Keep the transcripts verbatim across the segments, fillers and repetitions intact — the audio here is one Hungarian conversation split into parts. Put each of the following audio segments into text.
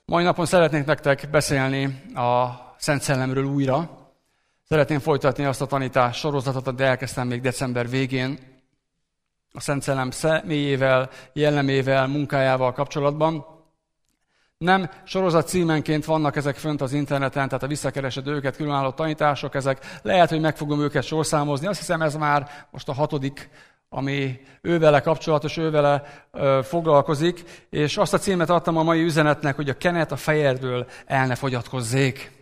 Mai napon szeretnék nektek beszélni a Szent Szellemről újra. Szeretném folytatni azt a tanítás sorozatot, amit elkezdtem még december végén, a Szent Szellem személyével, jellemével, munkájával kapcsolatban. Nem sorozat címenként vannak ezek fönt az interneten, tehát a visszakeresed őket, különálló tanítások, ezek lehet, hogy meg fogom őket sorszámozni. Azt hiszem, ez már most a hatodik, ami ővele kapcsolatos, ővele ö, foglalkozik, és azt a címet adtam a mai üzenetnek, hogy a kenet a fejedről el ne fogyatkozzék.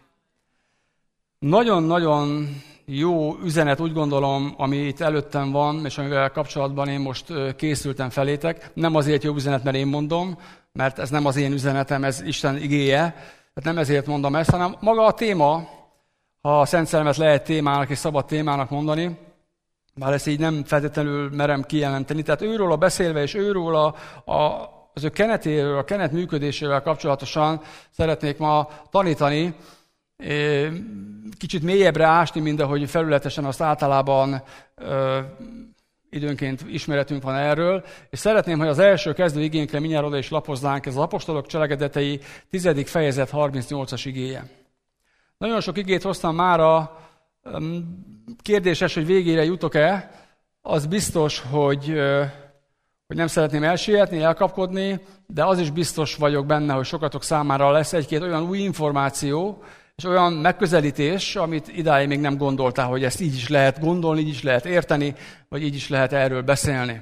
Nagyon-nagyon jó üzenet, úgy gondolom, ami itt előttem van, és amivel kapcsolatban én most készültem felétek. Nem azért jó üzenet, mert én mondom, mert ez nem az én üzenetem, ez Isten igéje. Tehát nem ezért mondom ezt, hanem maga a téma, ha a Szent Szellemet lehet témának és szabad témának mondani, bár ezt így nem feltétlenül merem kijelenteni. Tehát őről a beszélve, és őről a, a, az ő kenetéről, a kenet működésével kapcsolatosan szeretnék ma tanítani, kicsit mélyebbre ásni, mint ahogy felületesen azt általában ö, időnként ismeretünk van erről, és szeretném, hogy az első kezdő igénkre mindjárt oda is lapoznánk, ez az Apostolok Cselekedetei tizedik fejezet harmincnyolcas igéje. Nagyon sok igét hoztam mára, kérdéses, hogy végére jutok-e, az biztos, hogy, hogy nem szeretném elsietni, elkapkodni, de az is biztos vagyok benne, hogy sokatok számára lesz egy-két olyan új információ, és olyan megközelítés, amit idáig még nem gondoltál, hogy ezt így is lehet gondolni, így is lehet érteni, vagy így is lehet erről beszélni.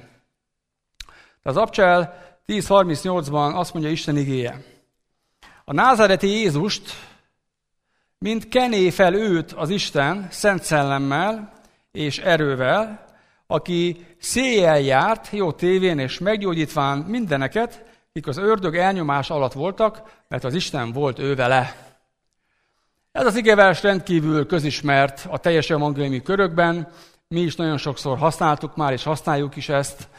De az Apcsel tíz harmincnyolcban azt mondja Isten igéje. A názáreti Jézust, mint kené fel őt az Isten szent szellemmel és erővel, aki széjjel járt, jó tévén és meggyógyítván mindeneket, kik az ördög elnyomás alatt voltak, mert az Isten volt ő vele. Ez az igevers rendkívül közismert a teljes evangéliumi körökben. Mi is nagyon sokszor használtuk már, és használjuk is ezt.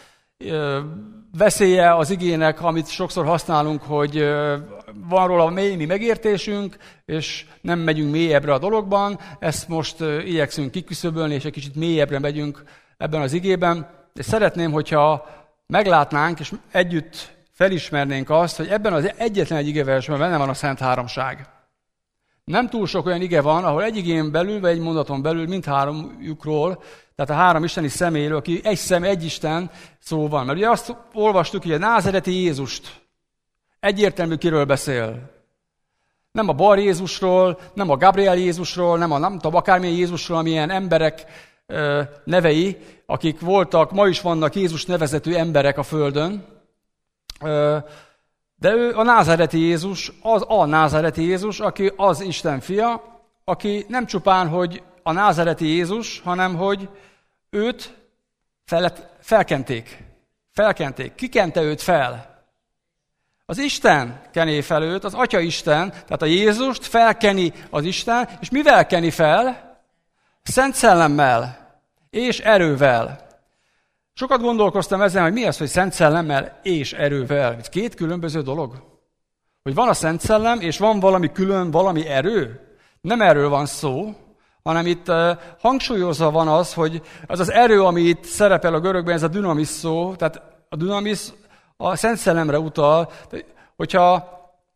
Veszélye az igének, amit sokszor használunk, hogy van róla mély megértésünk, és nem megyünk mélyebbre a dologban. Ezt most igyekszünk kiküszöbölni, és egy kicsit mélyebbre megyünk ebben az igében. És szeretném, hogyha meglátnánk, és együtt felismernénk azt, hogy ebben az egyetlen egy igeversben benne van a Szent Háromság. Nem túl sok olyan ige van, ahol egy igén belül, vagy egy mondaton belül mindháromjukról, tehát a három isteni személyről, aki egy személy, egy Isten szó van. Mert ugye azt olvastuk, hogy a názáreti Jézust egyértelmű kiről beszél. Nem a Bar Jézusról, nem a Gabriel Jézusról, nem a nem tudom, akármilyen Jézusról, amilyen emberek ö, nevei, akik voltak, ma is vannak Jézus nevezetű emberek a földön. Ö, De ő a názáreti Jézus, az a názáreti Jézus, aki az Isten fia, aki nem csupán, hogy a názáreti Jézus, hanem hogy őt fel, felkenték. Felkenték. Ki kente őt fel? Az Isten kené fel őt, az Atya Isten, tehát a Jézust felkeni az Isten, és mivel keni fel? Szent Szellemmel és erővel. Sokat gondolkoztam ezen, hogy mi az, hogy Szent Szellemmel és erővel. Ez két különböző dolog. Hogy van a Szent Szellem, és van valami külön, valami erő. Nem erről van szó, hanem itt uh, hangsúlyozva van az, hogy az az erő, ami itt szerepel a görögben, ez a dunamis szó, tehát a dunamis a Szent Szellemre utal. Hogyha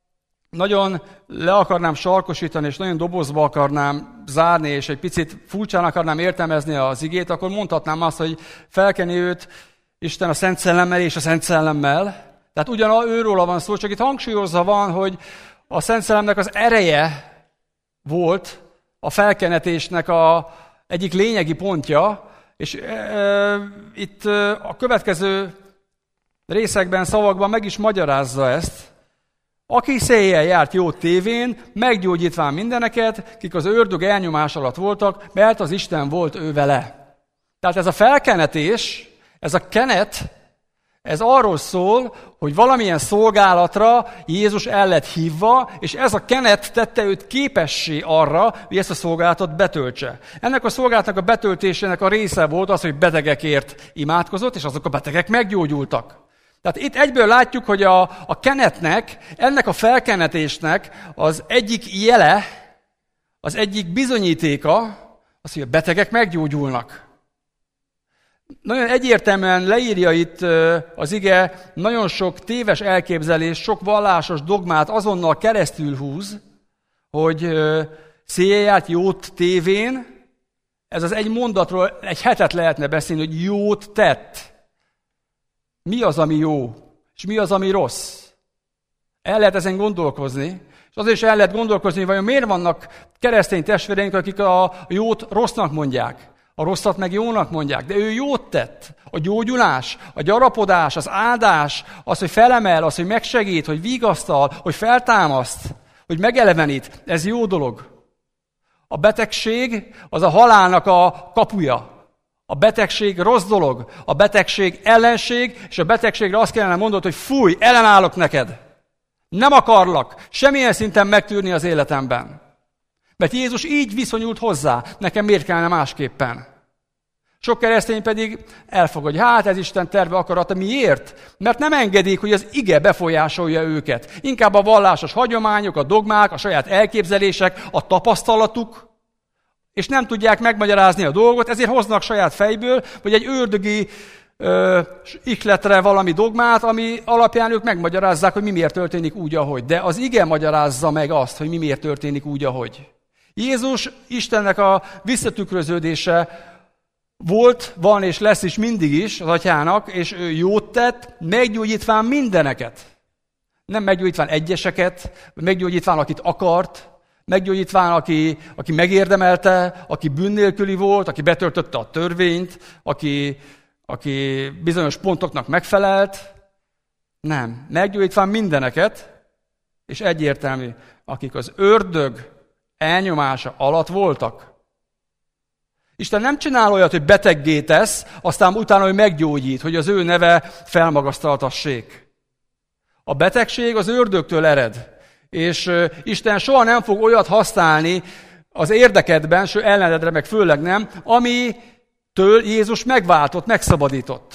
nagyon le akarnám sarkosítani, és nagyon dobozba akarnám zárni, és egy picit furcsán akarnám értelmezni az igét, akkor mondhatnám azt, hogy felkeni őt Isten a Szent Szellemmel és a Szent Szellemmel. Tehát ugyan őróla van szó, csak itt hangsúlyozva van, hogy a Szent Szellemnek az ereje volt a felkenetésnek a egyik lényegi pontja, és e, e, itt a következő részekben, szavakban meg is magyarázza ezt. Aki széjjel járt jó tévén, meggyógyítván mindeneket, kik az ördög elnyomás alatt voltak, mert az Isten volt ő vele. Tehát ez a felkenetés, ez a kenet, ez arról szól, hogy valamilyen szolgálatra Jézus el lett hívva, és ez a kenet tette őt képessé arra, hogy ezt a szolgálatot betöltse. Ennek a szolgálatnak a betöltésének a része volt az, hogy betegekért imádkozott, és azok a betegek meggyógyultak. Tehát itt egyből látjuk, hogy a, a kenetnek, ennek a felkenetésnek az egyik jele, az egyik bizonyítéka, az, hogy a betegek meggyógyulnak. Nagyon egyértelműen leírja itt az ige, nagyon sok téves elképzelés, sok vallásos dogmát azonnal keresztül húz, hogy széjjel jót tévén, ez az egy mondatról egy hetet lehetne beszélni, hogy jót tett. Mi az, ami jó, és mi az, ami rossz? El lehet ezen gondolkozni, és azért is el lehet gondolkozni, hogy vajon miért vannak keresztény testvéreink, akik a jót rossznak mondják, a rosszat meg jónak mondják, de ő jót tett. A gyógyulás, a gyarapodás, az áldás, az, hogy felemel, az, hogy megsegít, hogy vigasztal, hogy feltámaszt, hogy megelevenít, ez jó dolog. A betegség az a halálnak a kapuja. A betegség rossz dolog, a betegség ellenség, és a betegségre azt kellene mondod, hogy fúj, ellenállok neked. Nem akarlak semmilyen szinten megtűrni az életemben. Mert Jézus így viszonyult hozzá, nekem miért kellene másképpen. Sok keresztény pedig elfogadja, hát ez Isten terve, akarata. Miért? Mert nem engedik, hogy az ige befolyásolja őket. Inkább a vallásos hagyományok, a dogmák, a saját elképzelések, a tapasztalatuk, és nem tudják megmagyarázni a dolgot, ezért hoznak saját fejből, vagy egy ördögi ö, ihletre valami dogmát, ami alapján ők megmagyarázzák, hogy mi miért történik úgy, ahogy. De az ige magyarázza meg azt, hogy mi miért történik úgy, ahogy. Jézus Istennek a visszatükröződése volt, van és lesz is mindig is az atyának, és ő jót tett, meggyógyítván mindeneket. Nem meggyógyítván egyeseket, meggyógyítván akit akart, meggyógyítván aki, aki megérdemelte, aki bűn nélküli volt, aki betöltötte a törvényt, aki, aki bizonyos pontoknak megfelelt. Nem, meggyógyítván mindeneket, és egyértelmű, akik az ördög elnyomása alatt voltak. Isten nem csinál olyat, hogy beteggé tesz, aztán utána, hogy meggyógyít, hogy az ő neve felmagasztaltassék. A betegség az ördögtől ered, és Isten soha nem fog olyat használni az érdekedben, sőt ellenedre meg főleg nem, amitől Jézus megváltott, megszabadított.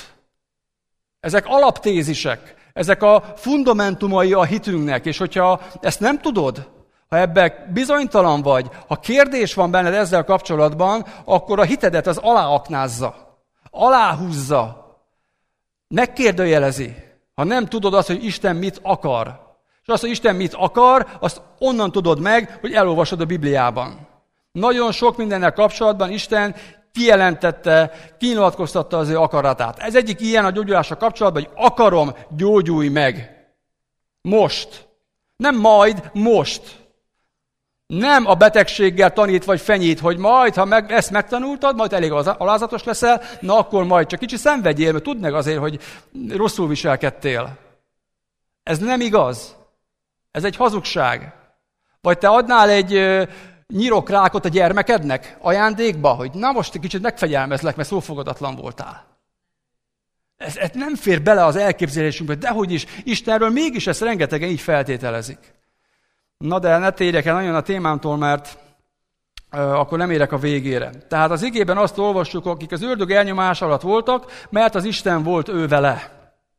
Ezek alaptézisek, ezek a fundamentumai a hitünknek, és hogyha ezt nem tudod, ha ebben bizonytalan vagy, ha kérdés van benned ezzel kapcsolatban, akkor a hitedet az aláaknázza, aláhúzza, megkérdőjelezi, ha nem tudod azt, hogy Isten mit akar. És azt, hogy Isten mit akar, azt onnan tudod meg, hogy elolvasod a Bibliában. Nagyon sok mindennel kapcsolatban Isten kijelentette, kinyilatkoztatta az ő akaratát. Ez egyik ilyen a gyógyulással kapcsolatban, hogy akarom, gyógyulj meg. Most. Nem majd, most. Nem a betegséggel tanít vagy fenyít, hogy majd, ha meg, ezt megtanultad, majd elég alázatos leszel, na akkor majd csak kicsi szenvedjél, mert tudd meg azért, hogy rosszul viselkedtél. Ez nem igaz. Ez egy hazugság. Vagy te adnál egy ö, nyirokrákot a gyermekednek ajándékba, hogy na most egy kicsit megfegyelmezlek, mert szófogadatlan voltál. Ez, ez nem fér bele az elképzelésünkbe, dehogy is, Istenről mégis ezt rengetegen így feltételezik. Na de ne térjek el nagyon a témámtól, mert ö, akkor nem érek a végére. Tehát az igében azt olvassuk, akik az ördög elnyomás alatt voltak, mert az Isten volt ő vele.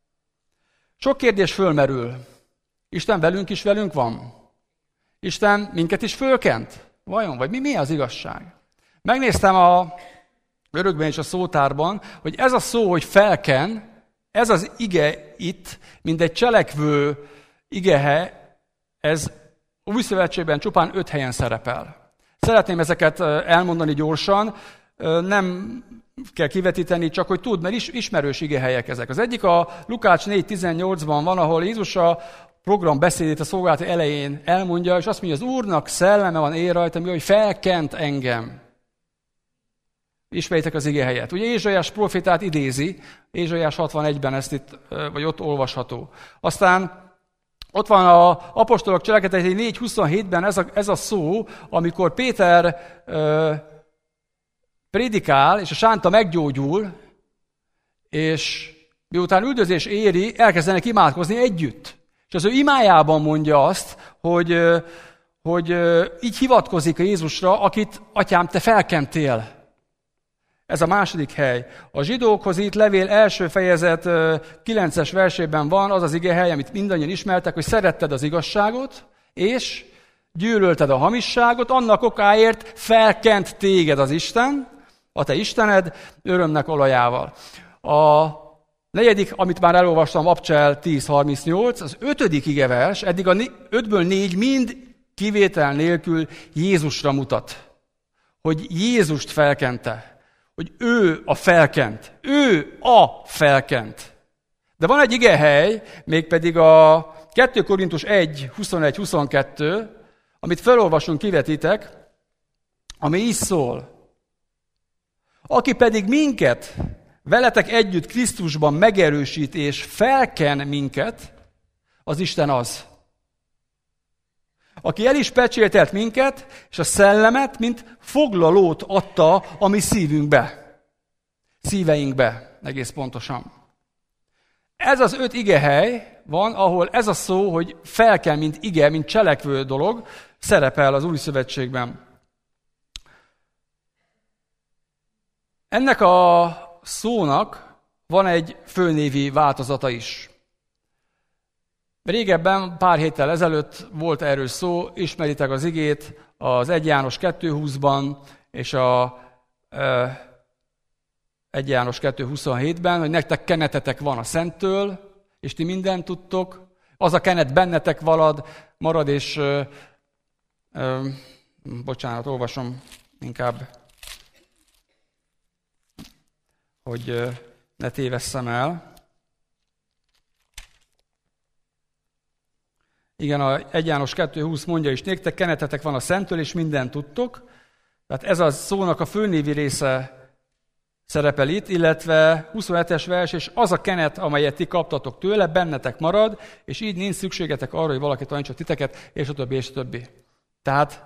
Sok kérdés fölmerül. Isten velünk is velünk van? Isten minket is fölkent? Vajon? Vagy mi, mi az igazság? Megnéztem a görögben és a szótárban, hogy ez a szó, hogy felken, ez az ige itt, mint egy cselekvő igehe, ez Új Szövetségben csupán öt helyen szerepel. Szeretném ezeket elmondani gyorsan, nem kell kivetíteni, csak hogy tudd, mert is, ismerős igehelyek ezek. Az egyik a Lukács négy tizennyolcban van, ahol Jézus a program beszédét a szolgálati elején elmondja, és azt mondja, az Úrnak szelleme van én rajtam, hogy felkent engem. Ismeritek az igehelyet. Ugye Ézsaiás profétát idézi, Ézsaiás hatvanegyben ezt itt, vagy ott olvasható. Aztán ott van az apostolok cselekedetei négy huszonhétben ez a, ez a szó, amikor Péter ö, prédikál, és a sánta meggyógyul, és miután üldözés éri, elkezdenek imádkozni együtt. És az ő imájában mondja azt, hogy, hogy így hivatkozik a Jézusra, akit, atyám, te felkentél. Ez a második hely. A zsidókhoz írt levél első fejezet kilences versében van az az igehely, amit mindannyian ismertek, hogy szeretted az igazságot, és gyűlölted a hamisságot, annak okáért felkent téged az Isten, a te Istened örömnek olajával. A negyedik, amit már elolvastam, Abcsel tíz harmincnyolc, az ötödik igevers, eddig a ötből négy mind kivétel nélkül Jézusra mutat. Hogy Jézust felkente. Hogy ő a felkent. Ő a felkent. De van egy igehely, mégpedig a kettő Korintus egy huszonegy huszonkettő, amit felolvasunk, kivetitek, ami így szól. Aki pedig minket, veletek együtt Krisztusban megerősít és felken minket, az Isten az. Aki el is pecsételt minket, és a szellemet, mint foglalót adta a mi szívünkbe. Szíveinkbe, egész pontosan. Ez az öt igehely van, ahol ez a szó, hogy felken, mint ige, mint cselekvő dolog, szerepel az Új Szövetségben. Ennek a szónak van egy főnévi változata is. Régebben, pár héttel ezelőtt volt erről szó, ismeritek az igét az egy János kettő húszban és a e, egy János kettő huszonhétben, hogy nektek kenetetek van a Szenttől, és ti mindent tudtok. Az a kenet bennetek valad, marad, és e, e, bocsánat, olvasom inkább, hogy ne tévesszem el. Igen, a egy János kettő húsz mondja is, néktek kenetetek van a Szenttől, és mindent tudtok. Tehát ez a szónak a főnévi része szerepel itt, illetve huszonhetes vers, és az a kenet, amelyet ti kaptatok tőle, bennetek marad, és így nincs szükségetek arra, hogy valaki tanítson titeket, és a többi, és a többi. Tehát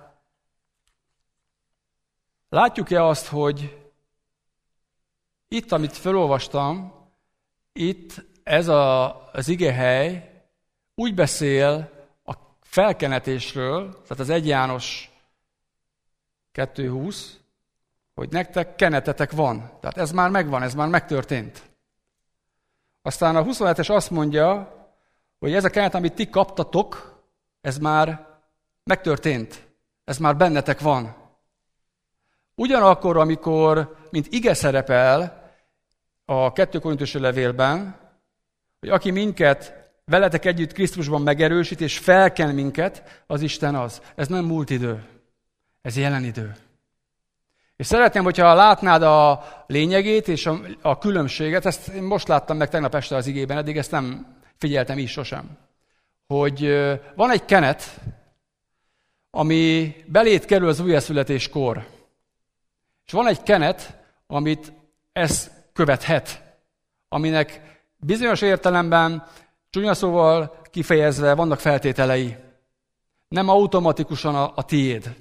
látjuk-e azt, hogy itt, amit felolvastam, itt ez a, az igehely úgy beszél a felkenetésről, tehát az egy János kettő húsz, hogy nektek kenetetek van. Tehát ez már megvan, ez már megtörtént. Aztán a huszonhetes azt mondja, hogy ez a kenet, amit ti kaptatok, ez már megtörtént. Ez már bennetek van. Ugyanakkor, amikor, mint ige szerepel a kettő Korintusi levélben, hogy aki minket veletek együtt Krisztusban megerősít, és felken minket, az Isten az. Ez nem múlt idő. Ez jelen idő. És szeretném, hogyha látnád a lényegét és a, a különbséget, ezt én most láttam meg tegnap este az igében, eddig ezt nem figyeltem is sosem, hogy van egy kenet, ami belét kerül az újjászületéskor. És van egy kenet, amit ez követhet, aminek bizonyos értelemben, csúnya szóval kifejezve vannak feltételei. Nem automatikusan a, a tiéd.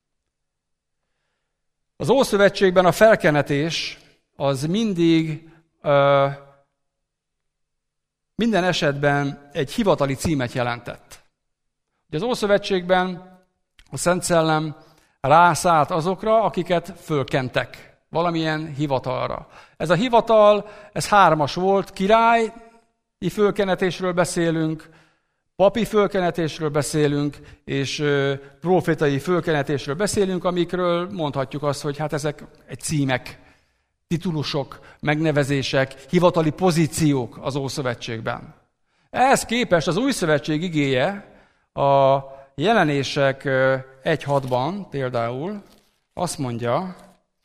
Az Ószövetségben a felkenetés az mindig ö, minden esetben egy hivatali címet jelentett. Ugye az Ószövetségben a Szent Szellem rászállt azokra, akiket fölkentek valamilyen hivatalra. Ez a hivatal, ez hármas volt, királyi fölkenetésről beszélünk, papi fölkenetésről beszélünk, és ö, profétai fölkenetésről beszélünk, amikről mondhatjuk azt, hogy hát ezek egy címek, titulusok, megnevezések, hivatali pozíciók az Ószövetségben. Ehhez képest az Új Szövetség igéje a Jelenések egy hatban például azt mondja,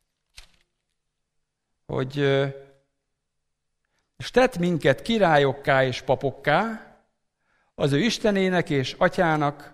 hogy és tett minket királyokká és papokká, az ő Istenének és Atyának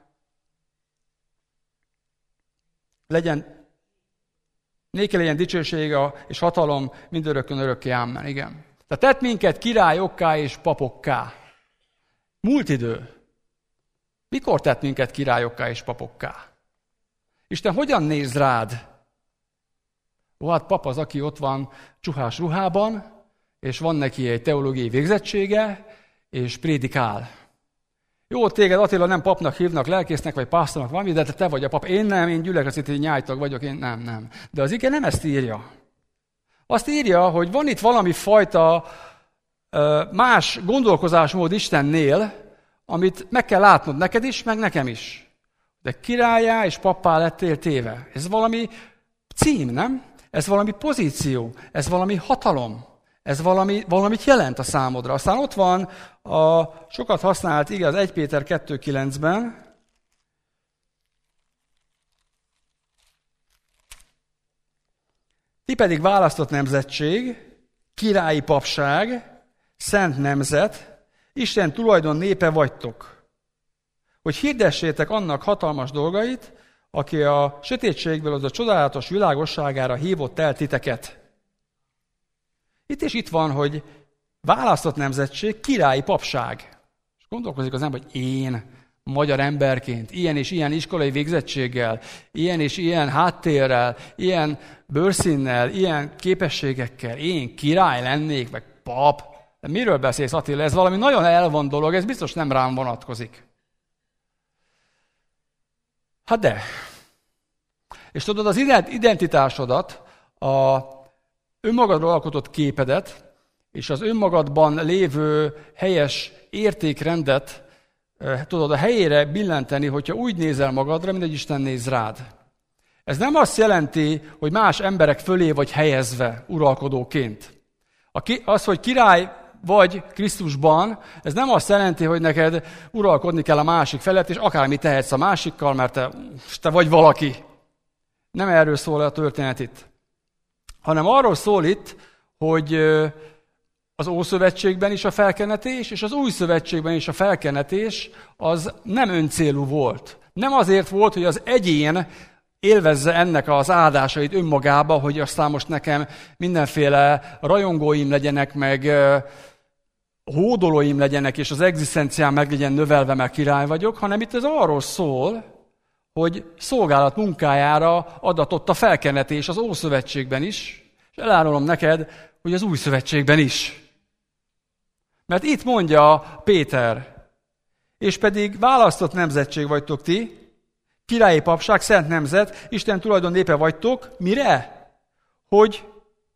legyen, néki legyen dicsősége és hatalom mindörökkön örökké, ámen. Igen. Tehát tett minket királyokká és papokká. Múlt idő. Mikor tett minket királyokká és papokká? Isten hogyan néz rád? Ó, hát pap az, aki ott van csuhás ruhában, és van neki egy teológiai végzettsége, és prédikál. Jó, téged Attila nem papnak hívnak, lelkésznek, vagy pásztornak valami, de te vagy a pap. Én nem, én gyülekezeti nyájtag vagyok, én nem, nem. De az ige nem ezt írja. Azt írja, hogy van itt valami fajta más gondolkozásmód Istennél, amit meg kell látnod neked is, meg nekem is. De királyá és pappá lettél téve. Ez valami cím, nem? Ez valami pozíció, ez valami hatalom, ez valami, valamit jelent a számodra. Aztán ott van a sokat használt ige az Első Péter kettő kilencben, ti pedig választott nemzetség, királyi papság, szent nemzet, Isten tulajdon népe vagytok, hogy hirdessétek annak hatalmas dolgait, aki a sötétségből az a csodálatos világosságára hívott el titeket. Itt és itt van, hogy választott nemzetség, királyi papság. És gondolkozik az ember, hogy én, magyar emberként, ilyen és ilyen iskolai végzettséggel, ilyen és ilyen háttérrel, ilyen bőrszínnel, ilyen képességekkel, én király lennék, meg pap. De miről beszélsz, Attila? Ez valami nagyon elvont dolog, ez biztos nem rám vonatkozik. Hát de. És tudod, az identitásodat, a önmagadról alkotott képedet, és az önmagadban lévő helyes értékrendet tudod a helyére billenteni, hogyha úgy nézel magadra, mint egy Isten néz rád. Ez nem azt jelenti, hogy más emberek fölé vagy helyezve uralkodóként. Az, hogy király vagy Krisztusban, ez nem azt jelenti, hogy neked uralkodni kell a másik felett, és akármit tehetsz a másikkal, mert te, te vagy valaki. Nem erről szól a történet itt. Hanem arról szól itt, hogy az Ószövetségben is a felkenetés, és az Új Szövetségben is a felkenetés az nem öncélú volt. Nem azért volt, hogy az egyén élvezze ennek az áldásait önmagába, hogy aztán most nekem mindenféle rajongóim legyenek, meg hódolóim legyenek, és az egzisztenciám meg legyen növelve, mert király vagyok, hanem itt ez arról szól, hogy szolgálat munkájára adatott a felkenetés az Ószövetségben is, és elárulom neked, hogy az Új Szövetségben is. Mert itt mondja Péter, és pedig választott nemzetség vagytok ti, királyi papság, szent nemzet, Isten tulajdon népe vagytok, mire? Hogy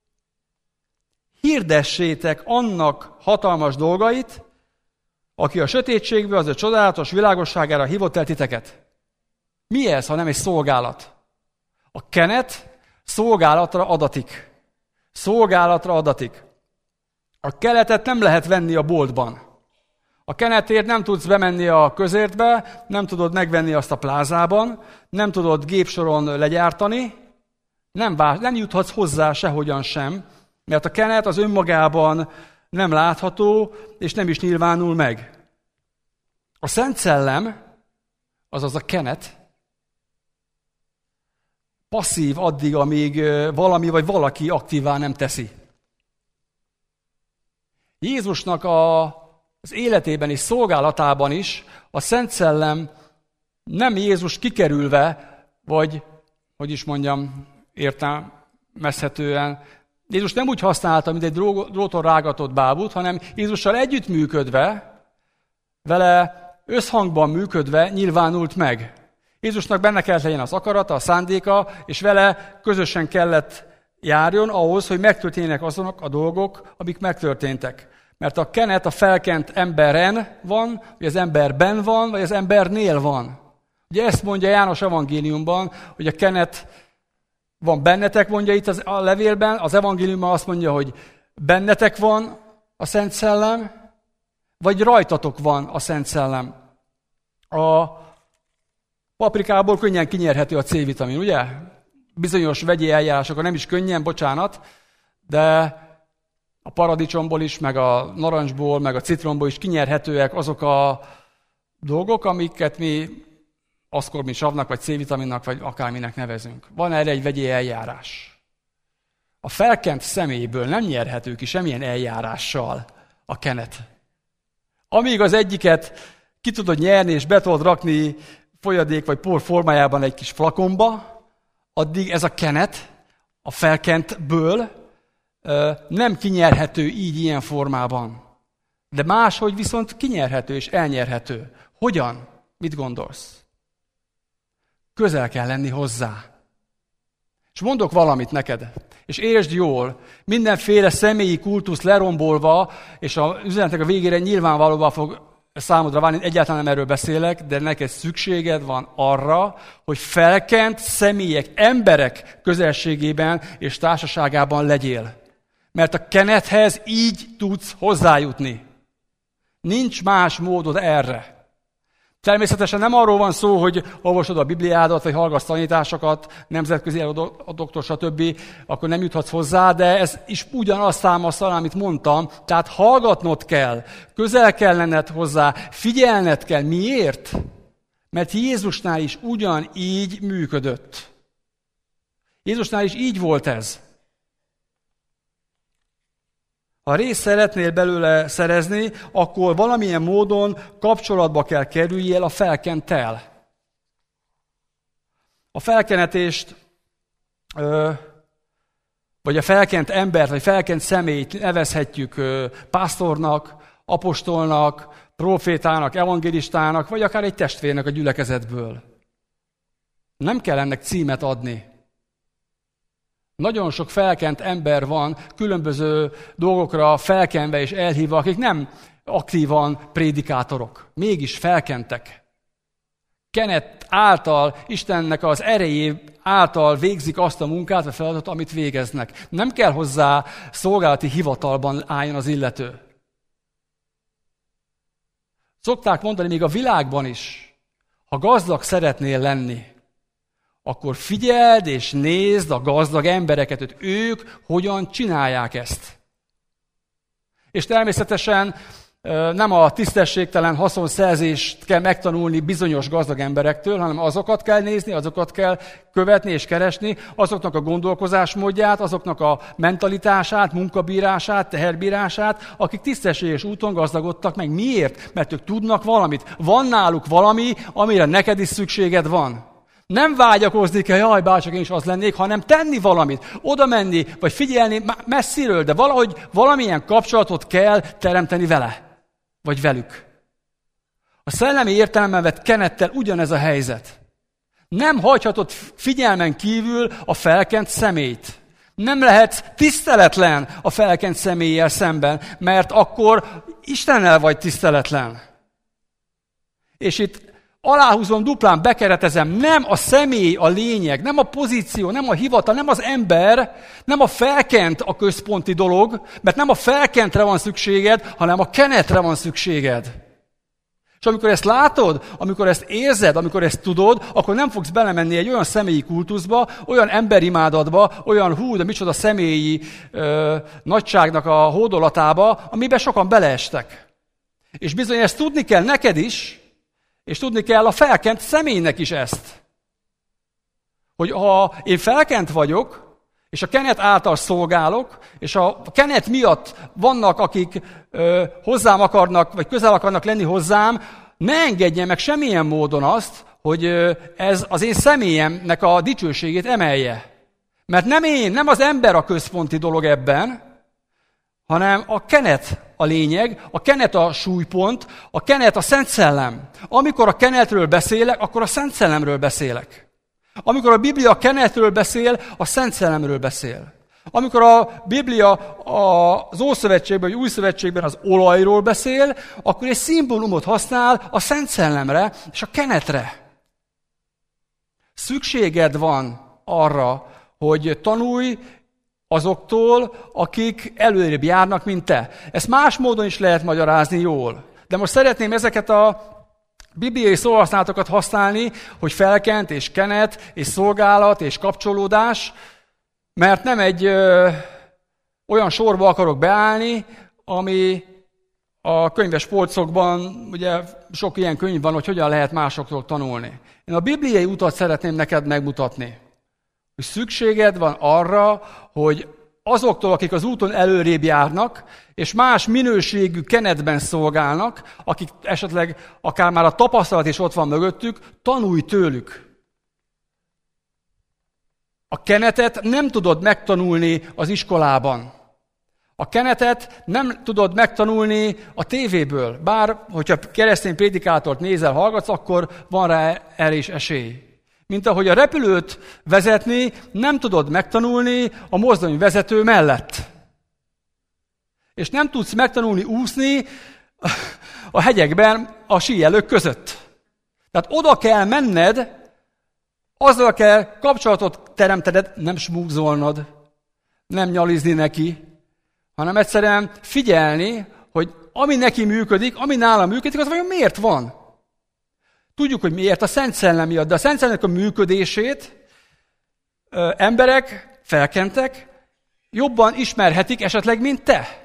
hirdessétek annak hatalmas dolgait, aki a sötétségből, az a csodálatos világosságára hívott el titeket. Mi ez, ha nem egy szolgálat? A kenet szolgálatra adatik. Szolgálatra adatik. A keletet nem lehet venni a boltban. A kenetért nem tudsz bemenni a közértbe, nem tudod megvenni azt a plázában, nem tudod gépsoron legyártani, nem, vár, nem juthatsz hozzá sehogyan sem, mert a kenet az önmagában nem látható, és nem is nyilvánul meg. A Szent Szellem, azaz a kenet, passzív addig, amíg valami vagy valaki aktívá nem teszi. Jézusnak a, az életében és szolgálatában is a Szent Szellem nem Jézus kikerülve, vagy, hogy is mondjam, értelmezhetően, Jézus nem úgy használta, mint egy dróton rágatott bábút, hanem Jézussal együttműködve, vele összhangban működve nyilvánult meg. Jézusnak benne kellett legyen az akarata, a szándéka, és vele közösen kellett járjon ahhoz, hogy megtörténjenek azok a dolgok, amik megtörténtek. Mert a kenet a felkent emberen van, vagy az emberben van, vagy az embernél van. Ugye ezt mondja János evangéliumban, hogy a kenet van bennetek, mondja itt az, a levélben, az evangéliumban azt mondja, hogy bennetek van a Szent Szellem, vagy rajtatok van a Szent Szellem. A paprikából könnyen kinyerhető a C-vitamin, ugye? Bizonyos vegyi eljárásokon nem is könnyen, bocsánat, de a paradicsomból is, meg a narancsból, meg a citromból is kinyerhetőek azok a dolgok, amiket mi aszkorbin savnak, vagy C-vitaminnak, vagy akárminek nevezünk. Van erre egy vegyi eljárás. A felkent személyből nem nyerhető ki semmilyen eljárással a kenet. Amíg az egyiket ki tudod nyerni, és be tudod rakni folyadék vagy por formájában egy kis flakonba, addig ez a kenet a felkentből nem kinyerhető így ilyen formában. De máshogy viszont kinyerhető és elnyerhető. Hogyan? Mit gondolsz? Közel kell lenni hozzá. És mondok valamit neked, és értsd jól, mindenféle személyi kultusz lerombolva, és az üzenetnek a végére nyilvánvalóvá fog számodra válni, egyáltalán nem erről beszélek, de neked szükséged van arra, hogy felkent személyek, emberek közelségében és társaságában legyél. Mert a kenethez így tudsz hozzájutni. Nincs más módod erre. Természetesen nem arról van szó, hogy olvasod a Bibliádat, vagy hallgatsz tanításokat, nemzetközi a doktor, stb., akkor nem juthatsz hozzá, de ez is ugyanazt támasztal, amit mondtam. Tehát hallgatnod kell, közel kell lenned hozzá, figyelned kell. Miért? Mert Jézusnál is ugyanígy működött. Jézusnál is így volt ez. Ha részt szeretnél belőle szerezni, akkor valamilyen módon kapcsolatba kell kerüljél a felkenttel. A felkenetést, vagy a felkent embert, vagy felkent személyt nevezhetjük pásztornak, apostolnak, profétának, evangélistának, vagy akár egy testvérnek a gyülekezetből. Nem kell ennek címet adni. Nagyon sok felkent ember van, különböző dolgokra felkenve és elhívva, akik nem aktívan prédikátorok, mégis felkentek. Kenet által, Istennek az erejé által végzik azt a munkát, vagy feladatot, amit végeznek. Nem kell hozzá szolgálati hivatalban álljon az illető. Szokták mondani még a világban is, ha gazdag szeretnél lenni, akkor figyeld és nézd a gazdag embereket, hogy ők hogyan csinálják ezt. És természetesen nem a tisztességtelen haszonszerzést kell megtanulni bizonyos gazdag emberektől, hanem azokat kell nézni, azokat kell követni és keresni, azoknak a gondolkozásmódját, azoknak a mentalitását, munkabírását, teherbírását, akik tisztességes úton gazdagodtak meg. Miért? Mert ők tudnak valamit. Van náluk valami, amire neked is szükséged van. Nem vágyakozni kell, jaj, bárcsak én is az lennék, hanem tenni valamit, oda menni, vagy figyelni messziről, de valahogy valamilyen kapcsolatot kell teremteni vele, vagy velük. A szellemi értelemben vett kenettel ugyanez a helyzet. Nem hagyhatod figyelmen kívül a felkent személyt. Nem lehetsz tiszteletlen a felkent személlyel szemben, mert akkor Istennel vagy tiszteletlen. És itt aláhúzom, duplán bekeretezem, nem a személy a lényeg, nem a pozíció, nem a hivatal, nem az ember, nem a felkent a központi dolog, mert nem a felkentre van szükséged, hanem a kenetre van szükséged. És amikor ezt látod, amikor ezt érzed, amikor ezt tudod, akkor nem fogsz belemenni egy olyan személyi kultuszba, olyan emberimádatba, olyan hú, de micsoda személyi ö, nagyságnak a hódolatába, amiben sokan beleestek. És bizony ezt tudni kell neked is, és tudni kell a felkent személynek is ezt. Hogy ha én felkent vagyok, és a kenet által szolgálok, és a kenet miatt vannak, akik ö, hozzám akarnak, vagy közel akarnak lenni hozzám, ne engedjen meg semmilyen módon azt, hogy ö, ez az én személyemnek a dicsőségét emelje. Mert nem én, nem az ember a központi dolog ebben, hanem a kenet a lényeg, a kenet a súlypont, a kenet a Szent Szellem. Amikor a kenetről beszélek, akkor a Szent Szellemről beszélek. Amikor a Biblia kenetről beszél, a Szent Szellemről beszél. Amikor a Biblia az Ószövetségben, vagy Új Szövetségben az olajról beszél, akkor egy szimbólumot használ a Szent Szellemre és a kenetre. Szükséged van arra, hogy tanulj azoktól, akik előrébb járnak, mint te. Ezt más módon is lehet magyarázni jól. De most szeretném ezeket a bibliai szóhasználatokat használni, hogy felkent és kenet, és szolgálat, és kapcsolódás, mert nem egy ö, olyan sorba akarok beállni, ami a könyves polcokban, ugye sok ilyen könyv van, hogy hogyan lehet másoktól tanulni. Én a bibliai utat szeretném neked megmutatni. Hogy szükséged van arra, hogy azoktól, akik az úton előrébb járnak, és más minőségű kenetben szolgálnak, akik esetleg akár már a tapasztalat is ott van mögöttük, tanulj tőlük. A kenetet nem tudod megtanulni az iskolában. A kenetet nem tudod megtanulni a tévéből. Bár, hogyha keresztény prédikátort nézel, hallgatsz, akkor van rá erre is esély. Mint ahogy a repülőt vezetni nem tudod megtanulni a mozdonyvezető mellett. És nem tudsz megtanulni úszni a hegyekben a síelők között. Tehát oda kell menned, azzal kell kapcsolatot teremtened, nem smúgzolnod, nem nyalizni neki, hanem egyszerűen figyelni, hogy ami neki működik, ami nála működik, az vajon miért van? Tudjuk, hogy miért, a Szent Szellem miatt, de a Szent Szellemnek a működését ö, emberek, felkentek, jobban ismerhetik esetleg, mint te.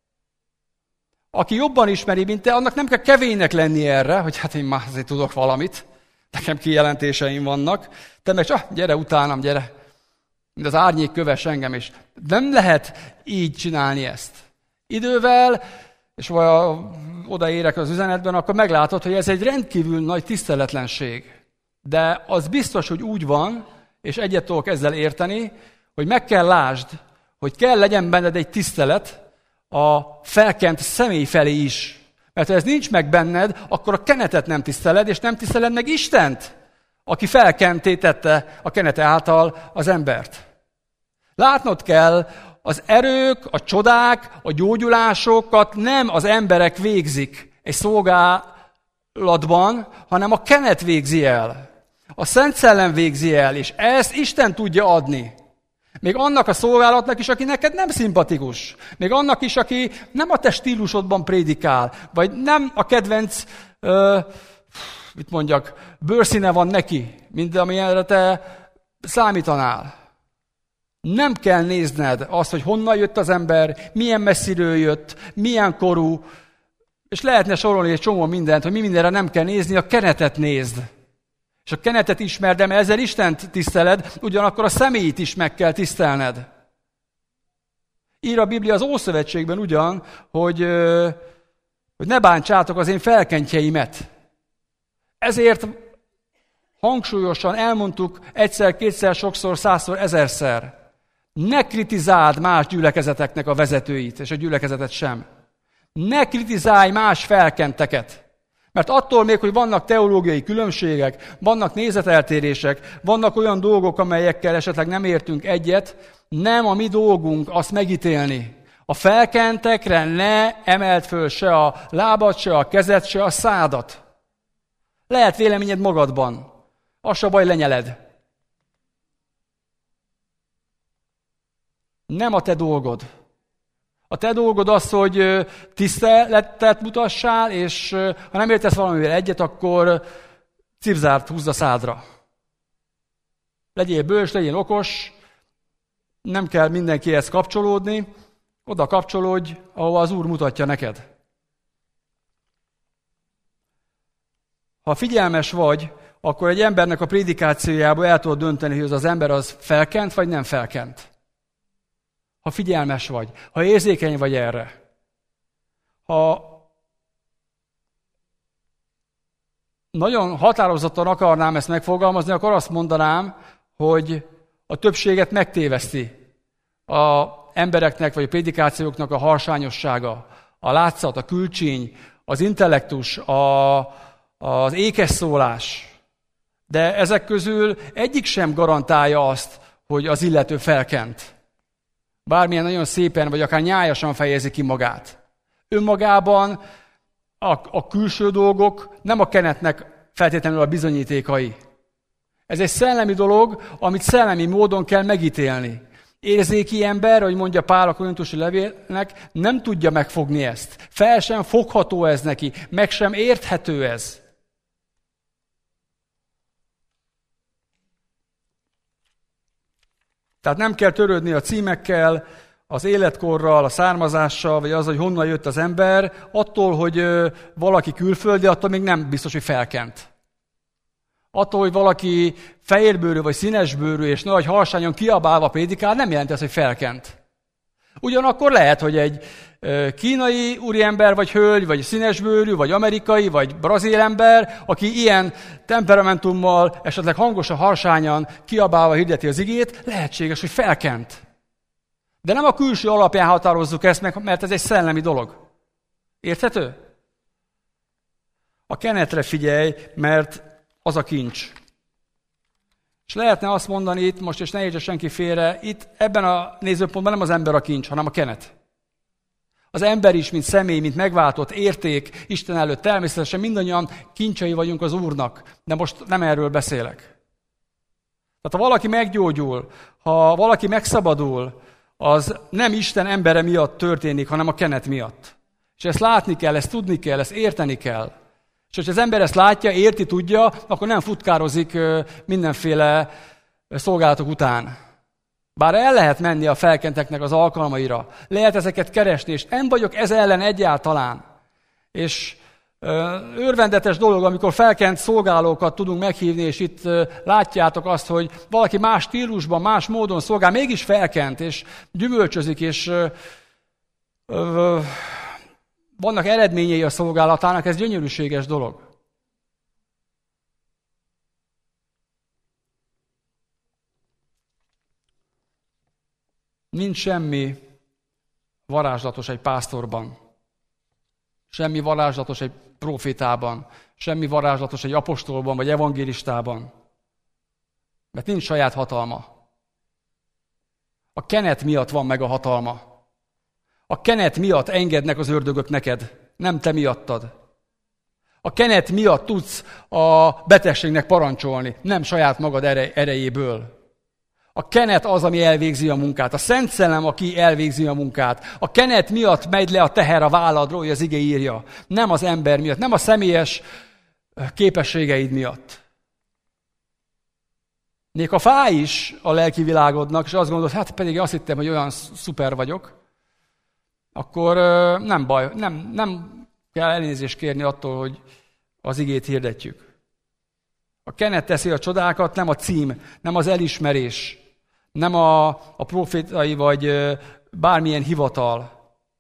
Aki jobban ismeri, mint te, annak nem kell kevénynek lenni erre, hogy hát én már azért tudok valamit, nekem kijelentéseim vannak, te meg csak, ah, gyere utánam, gyere, mint az árnyék köves engem is. Nem lehet így csinálni ezt. Idővel, és vagy odaérek az üzenetben, akkor meglátod, hogy ez egy rendkívül nagy tiszteletlenség. De az biztos, hogy úgy van, és egyet tudok ezzel érteni, hogy meg kell lásd, hogy kell legyen benned egy tisztelet a felkent személy felé is. Mert ha ez nincs meg benned, akkor a kenetet nem tiszteled, és nem tiszteled meg Istent, aki felkenté tette a kenete által az embert. Látnod kell, az erők, a csodák, a gyógyulásokat nem az emberek végzik egy szolgálatban, hanem a kenet végzi el. A Szent Szellem végzi el, és ezt Isten tudja adni. Még annak a szolgálatnak is, aki neked nem szimpatikus. Még annak is, aki nem a te stílusodban prédikál, vagy nem a kedvenc, ö, mit mondjak, bőrszíne van neki, mint amilyenre te számítanál. Nem kell nézned azt, hogy honnan jött az ember, milyen messziről jött, milyen korú, és lehetne sorolni egy csomó mindent, hogy mi mindenre nem kell nézni, a kenetet nézd. És a kenetet ismerd, de ezzel Istent tiszteled, ugyanakkor a személyt is meg kell tisztelned. Ír a Biblia az Ószövetségben ugyan, hogy, hogy ne bántsátok az én felkentjeimet. Ezért hangsúlyosan elmondtuk egyszer, kétszer, sokszor, százszor, ezerszer. Ne kritizáld más gyülekezeteknek a vezetőit, és a gyülekezetet sem. Ne kritizálj más felkenteket. Mert attól még, hogy vannak teológiai különbségek, vannak nézeteltérések, vannak olyan dolgok, amelyekkel esetleg nem értünk egyet, nem a mi dolgunk azt megítélni. A felkentekre ne emeld föl se a lábad, se a kezed, se a szádat. Lehet véleményed magadban. Az se baj, lenyeled. Nem a te dolgod. A te dolgod az, hogy tiszteletet mutassál, és ha nem értesz valamivel egyet, akkor cipzárt húzd a szádra. Legyél bölcs, legyél okos, nem kell mindenkihez kapcsolódni, oda kapcsolódj, ahova az Úr mutatja neked. Ha figyelmes vagy, akkor egy embernek a prédikációjából el tudod dönteni, hogy az az ember az felkent, vagy nem felkent. Ha figyelmes vagy, ha érzékeny vagy erre. Ha nagyon határozottan akarnám ezt megfogalmazni, akkor azt mondanám, hogy a többséget megtéveszti az embereknek, vagy a prédikációknak a harsányossága, a látszat, a külcsíny, az intellektus, a, az ékes szólás. De ezek közül egyik sem garantálja azt, hogy az illető felkent. Bármilyen nagyon szépen, vagy akár nyájasan fejezi ki magát. Önmagában a, a külső dolgok nem a kenetnek feltétlenül a bizonyítékai. Ez egy szellemi dolog, amit szellemi módon kell megítélni. Érzéki ember, ahogy mondja Pál a korintusi levélnek, nem tudja megfogni ezt. Fel sem fogható ez neki, meg sem érthető ez. Tehát nem kell törődni a címekkel, az életkorral, a származással, vagy az, hogy honnan jött az ember, attól, hogy valaki külföldi, attól még nem biztos, hogy felkent. Attól, hogy valaki fehérbőrű vagy színesbőrű, és nagy harsányon kiabálva prédikál, nem jelenti azt, hogy felkent. Ugyanakkor lehet, hogy egy kínai úriember, vagy hölgy, vagy színesbőrű, vagy amerikai, vagy brazil ember, aki ilyen temperamentummal, esetleg hangosan, harsányan kiabálva hirdeti az igét, lehetséges, hogy felkent. De nem a külső alapján határozzuk ezt meg, mert ez egy szellemi dolog. Érthető? A kenetre figyelj, mert az a kincs. És lehetne azt mondani itt, most és ne értse senki félre, itt ebben a nézőpontban nem az ember a kincs, hanem a kenet. Az ember is, mint személy, mint megváltott érték Isten előtt. Természetesen mindannyian kincsei vagyunk az Úrnak, de most nem erről beszélek. Tehát ha valaki meggyógyul, ha valaki megszabadul, az nem Isten embere miatt történik, hanem a kenet miatt. És ezt látni kell, ezt tudni kell, ezt érteni kell. És hogyha az ember ezt látja, érti, tudja, akkor nem futkározik mindenféle szolgálatok után. Bár el lehet menni a felkenteknek az alkalmaira, lehet ezeket keresni, és nem vagyok ez ellen egyáltalán. És örvendetes dolog, amikor felkent szolgálókat tudunk meghívni, és itt látjátok azt, hogy valaki más stílusban, más módon szolgál, mégis felkent, és gyümölcsözik, és vannak eredményei a szolgálatának, ez gyönyörűséges dolog. Nincs semmi varázslatos egy pásztorban, semmi varázslatos egy profétában, semmi varázslatos egy apostolban vagy evangélistában, mert nincs saját hatalma. A kenet miatt van meg a hatalma. A kenet miatt engednek az ördögök neked, nem te miattad. A kenet miatt tudsz a betegségnek parancsolni, nem saját magad erejéből. A kenet az, ami elvégzi a munkát. A Szent Szellem, aki elvégzi a munkát. A kenet miatt megy le a teher a válladról, hogy az ige írja. Nem az ember miatt, nem a személyes képességeid miatt. Még a fáj is a lelki világodnak, és azt gondolod, hát pedig azt hittem, hogy olyan szuper vagyok, akkor nem baj, nem, nem kell elnézést kérni attól, hogy az igét hirdetjük. A kenet teszi a csodákat, nem a cím, nem az elismerés, nem a, a profétai vagy bármilyen hivatal.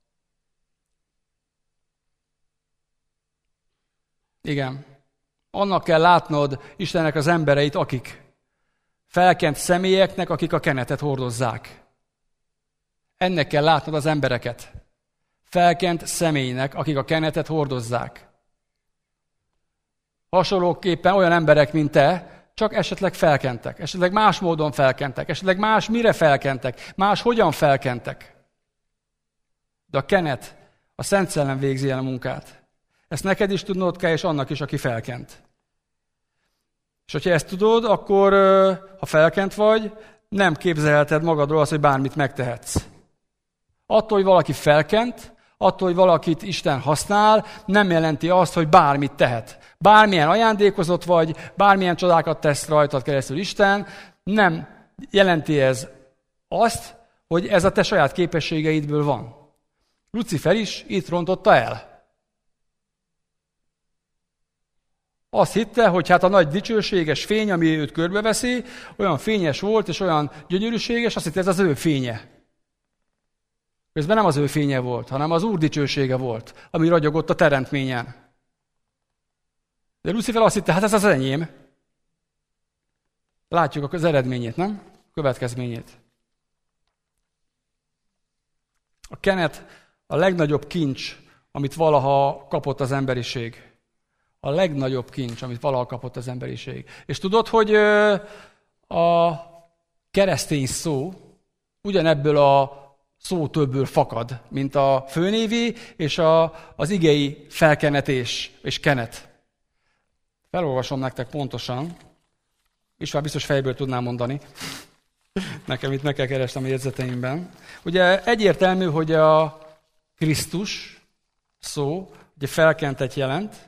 Igen. Annak kell látnod Istennek az embereit, akik felkent személyeknek, akik a kenetet hordozzák. Ennek kell látnod az embereket. Felkent személynek, akik a kenetet hordozzák. Hasonlóképpen olyan emberek, mint te, csak esetleg felkentek, esetleg más módon felkentek, esetleg más mire felkentek, más hogyan felkentek. De a kenet, a Szent Szellem végzi el a munkát. Ezt neked is tudnod kell, és annak is, aki felkent. És hogyha ezt tudod, akkor, ha felkent vagy, nem képzelheted magadról azt, hogy bármit megtehetsz. Attól, hogy valaki felkent, attól, hogy valakit Isten használ, nem jelenti azt, hogy bármit tehet. Bármilyen ajándékozott vagy, bármilyen csodákat tesz rajtad keresztül Isten, nem jelenti ez azt, hogy ez a te saját képességeidből van. Lucifer is itt rontotta el. Azt hitte, hogy hát a nagy dicsőséges fény, ami őt körbeveszi, olyan fényes volt, és olyan gyönyörűséges, azt hitte, ez az ő fénye. Közben nem az ő fénye volt, hanem az Úr dicsősége volt, ami ragyogott a teremtményen. De Lucifer azt hitte, hát ez az enyém. Látjuk az eredményét, nem? Következményét. A kenet a legnagyobb kincs, amit valaha kapott az emberiség. A legnagyobb kincs, amit valaha kapott az emberiség. És tudod, hogy a keresztény szó ugyanebből a szótöbből fakad, mint a főnévi és a, az igei felkenetés és kenet. Felolvasom nektek pontosan, és már biztos fejből tudnám mondani. Nekem itt meg kell keresnem a jegyzeteimben. Ugye egyértelmű, hogy a Krisztus szó, ugye felkentet jelent.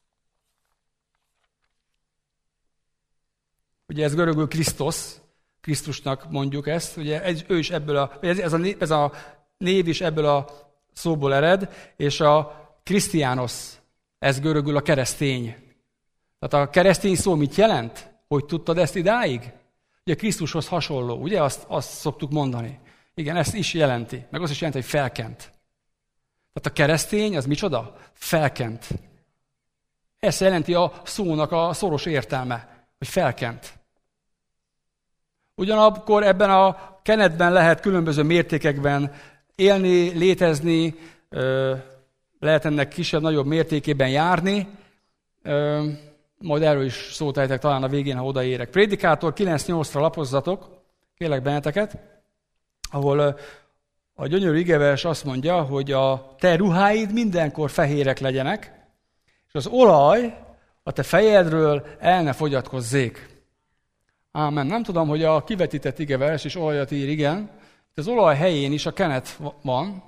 Ugye ez görögül Krisztos, Krisztusnak mondjuk ezt, ugye ez, ő is ebből a, ez, ez, a, ez a név is ebből a szóból ered, és a Krisztiános, ez görögül a keresztény. Tehát a keresztény szó mit jelent? Hogy tudtad ezt idáig? Ugye Krisztushoz hasonló, ugye azt, azt szoktuk mondani. Igen, ezt is jelenti, meg azt is jelenti, hogy felkent. Tehát a keresztény, az micsoda? Felkent. Ez jelenti a szónak a szoros értelme, hogy felkent. Ugyanakkor ebben a kenetben lehet különböző mértékekben élni, létezni, lehet ennek kisebb-nagyobb mértékében járni. Majd erről is szót ejtek talán a végén, ha odaérek. Prédikátor kilenc nyolcra lapozzatok, kérlek benneteket, ahol A gyönyörű igevers azt mondja, hogy a te ruháid mindenkor fehérek legyenek, és az olaj a te fejedről el ne fogyatkozzék. Ámen. Nem tudom, hogy a kivetített igevers és olajat ír, igen. Az olaj helyén is a kenet van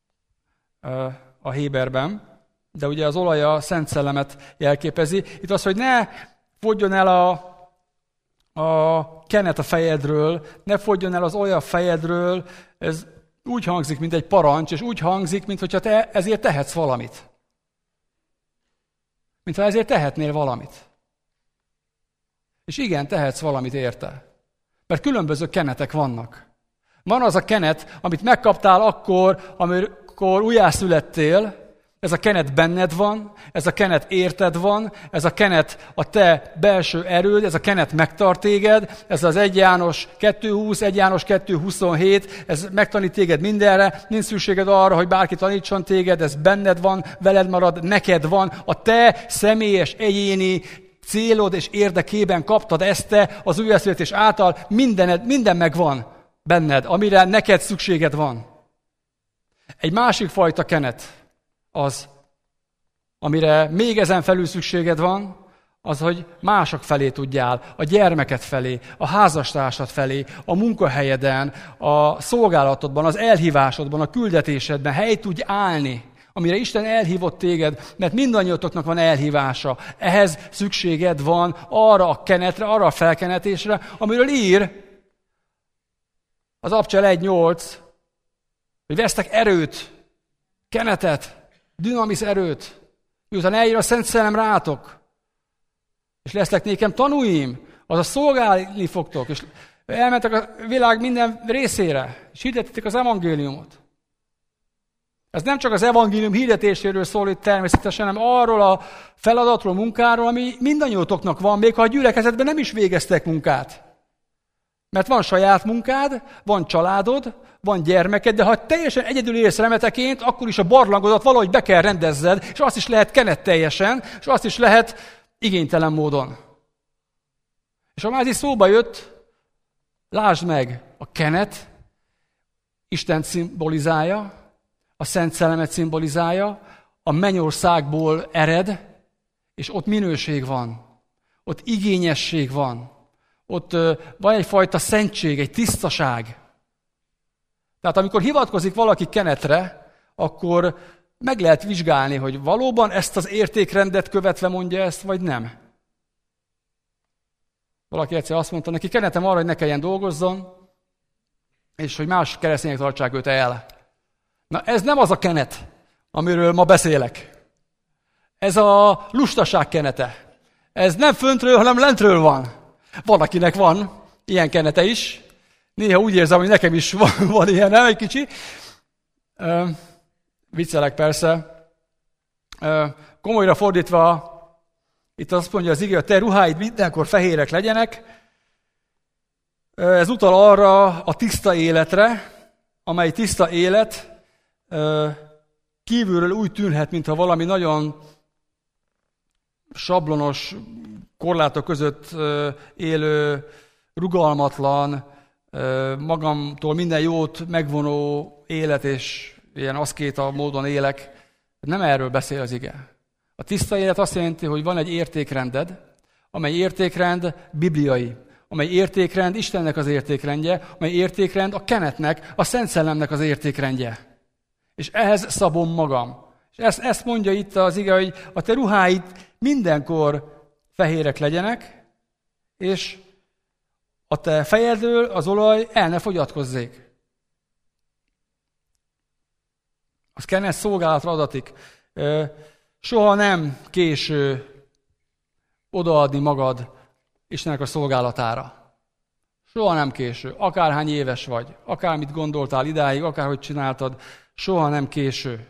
a héberben, de ugye az olaj a Szent Szellemet jelképezi. Itt az, hogy ne fogjon el a, a kenet a fejedről, ne fogjon el az olaj a fejedről, ez úgy hangzik, mint egy parancs, és úgy hangzik, mintha te ezért tehetsz valamit. Mintha ezért tehetnél valamit. És igen, tehetsz valamit érte. Mert különböző kenetek vannak. Van az a kenet, amit megkaptál akkor, amikor újjászülettél, ez a kenet benned van, ez a kenet érted van, ez a kenet a te belső erőd, ez a kenet megtart téged, ez az egy János kettő húsz, egy János kettő huszonhét, ez megtanít téged mindenre, nincs szükséged arra, hogy bárki tanítson téged, ez benned van, veled marad, neked van, a te személyes, egyéni célod és érdekében kaptad ezt te az újjászületés által, mindened, minden megvan benned, amire neked szükséged van. Egy másik fajta kenet az, amire még ezen felül szükséged van, az, hogy mások felé tudjál, a gyermeked felé, a házastársad felé, a munkahelyeden, a szolgálatodban, az elhívásodban, a küldetésedben helyt tudj állni, amire Isten elhívott téged, mert mindannyiatoknak van elhívása. Ehhez szükséged van arra a kenetre, arra a felkenetésre, amiről ír az Abcsel egy nyolc, hogy vesztek erőt, kenetet, dinamisz erőt, miután eljön a Szent Szellem rátok, és lesznek nékem tanúim, azaz szolgálni fogtok, és elmentek a világ minden részére, és hirdették az evangéliumot. Ez nem csak az evangélium hirdetéséről szól itt természetesen, hanem arról a feladatról, munkáról, ami mindannyiótoknak van, még ha a gyülekezetben nem is végeztek munkát. Mert van saját munkád, van családod, van gyermeked, de ha teljesen egyedül élsz remeteként, akkor is a barlangodat valahogy be kell rendezzed, és azt is lehet kenetteljesen, és azt is lehet igénytelen módon. És ha már ez is szóba jött, lásd meg, a kenet Istent szimbolizálja, a Szent Szellemet szimbolizálja, a mennyországból ered, és ott minőség van, ott igényesség van, ott van egyfajta szentség, egy tisztaság. Tehát amikor hivatkozik valaki kenetre, akkor meg lehet vizsgálni, hogy valóban ezt az értékrendet követve mondja ezt, vagy nem. Valaki egyszer azt mondta, neki kenetem arra, hogy ne kelljen dolgozzon, és hogy más keresztények tartsák őt el. Na ez nem az a kenet, amiről ma beszélek. Ez a lustaság kenete. Ez nem föntről, hanem lentről van. Van, akinek van ilyen kenete is. Néha úgy érzem, hogy nekem is van, van ilyen, nem egy kicsi. Uh, viccelek persze. Uh, komolyra fordítva, itt azt mondja az ige, hogy te ruháid mindenkor fehérek legyenek. Uh, ez utal arra a tiszta életre, amely tiszta élet uh, kívülről úgy tűnhet, mintha valami nagyon sablonos, korlátok között uh, élő, rugalmatlan, magamtól minden jót megvonó élet, és ilyen aszkéta módon élek. Nem erről beszél az ige. A tiszta élet azt jelenti, hogy van egy értékrended, amely értékrend bibliai, amely értékrend Istennek az értékrendje, amely értékrend a kenetnek, a Szent Szellemnek az értékrendje. És ehhez szabom magam. És ezt, ezt mondja itt az ige, hogy a te ruháid mindenkor fehérek legyenek, és a te fejedről az olaj el ne fogyatkozzék. Az kenet szolgálatra adatik. Soha nem késő odaadni magad Istennek a szolgálatára. Soha nem késő. Akárhány éves vagy, akármit gondoltál idáig, akárhogy csináltad, soha nem késő.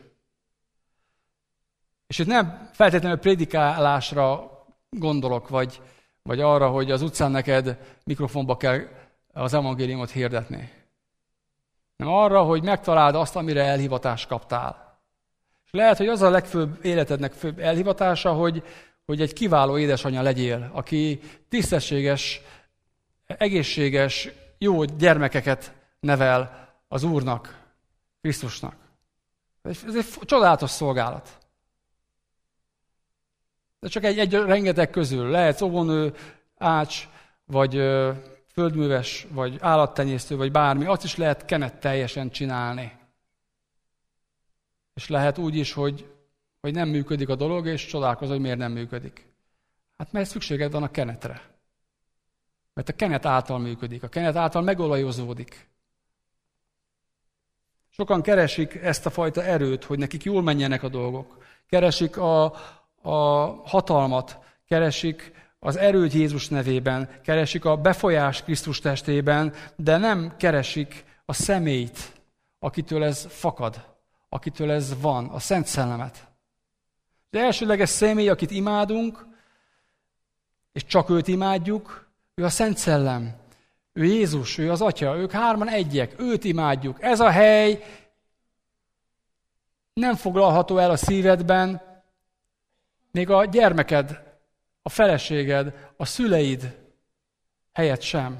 És itt nem feltétlenül prédikálásra gondolok, vagy vagy arra, hogy az utcán neked mikrofonba kell az evangéliumot hirdetni. Nem arra, hogy megtaláld azt, amire elhivatást kaptál. És lehet, hogy az a legfőbb életednek főbb elhivatása, hogy, hogy egy kiváló édesanyja legyél, aki tisztességes, egészséges, jó gyermekeket nevel az Úrnak. Krisztusnak. Ez egy csodálatos szolgálat. De csak egy, egy rengeteg közül. Lehetsz óvónő, ács, vagy ö, földműves, vagy állattenyésztő, vagy bármi. Azt is lehet kenet teljesen csinálni. És lehet úgy is, hogy, hogy nem működik a dolog, és csodálkozol, hogy miért nem működik. Hát mert szükséged van a kenetre. Mert a kenet által működik. A kenet által megolajozódik. Sokan keresik ezt a fajta erőt, hogy nekik jól menjenek a dolgok. Keresik a, a hatalmat, keresik az erőt Jézus nevében, keresik a befolyást Krisztus testében, de nem keresik a személyt, akitől ez fakad, akitől ez van, a Szent Szellemet. De elsőleges személy, akit imádunk, és csak őt imádjuk, ő a Szent Szellem. Ő Jézus, ő az Atya, ők hárman egyek, őt imádjuk. Ez a hely nem foglalható el a szívedben, még a gyermeked, a feleséged, a szüleid helyett sem.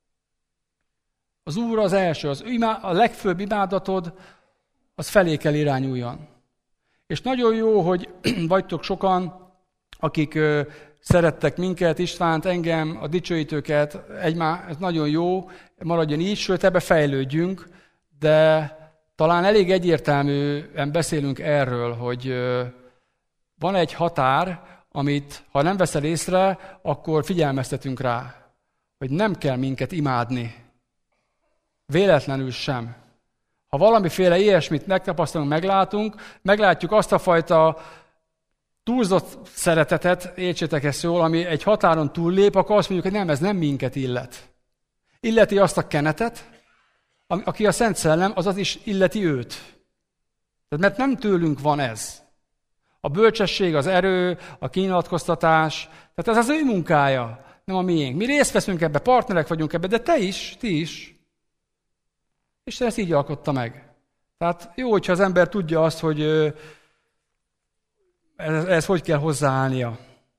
Az Úr az első, az imá- a legfőbb imádatod, az felé kell irányuljon. És nagyon jó, hogy vagytok sokan, akik ö, szerettek minket, Istvánt, engem, a dicsőítőket, egymá, ez nagyon jó, maradjon így, sőt, ebbe fejlődjünk, de talán elég egyértelműen beszélünk erről, hogy ö, van egy határ, amit, ha nem veszel észre, akkor figyelmeztetünk rá, hogy nem kell minket imádni. Véletlenül sem. Ha valamiféle ilyesmit megtapasztalunk, meglátunk, meglátjuk azt a fajta túlzott szeretetet, értsétek ezt jól, ami egy határon túllép, akkor azt mondjuk, hogy nem, ez nem minket illet. Illeti azt a kenetet, aki a Szent Szellem, azaz is illeti őt. Tehát, mert nem tőlünk van ez. A bölcsesség, az erő, a kinyilatkoztatás, tehát ez az ő munkája, nem a miénk. Mi részt veszünk ebbe, partnerek vagyunk ebbe, de te is, ti is. Isten ezt így alkotta meg. Tehát jó, hogyha az ember tudja azt, hogy ez, ez hogy kell hozzáállnia.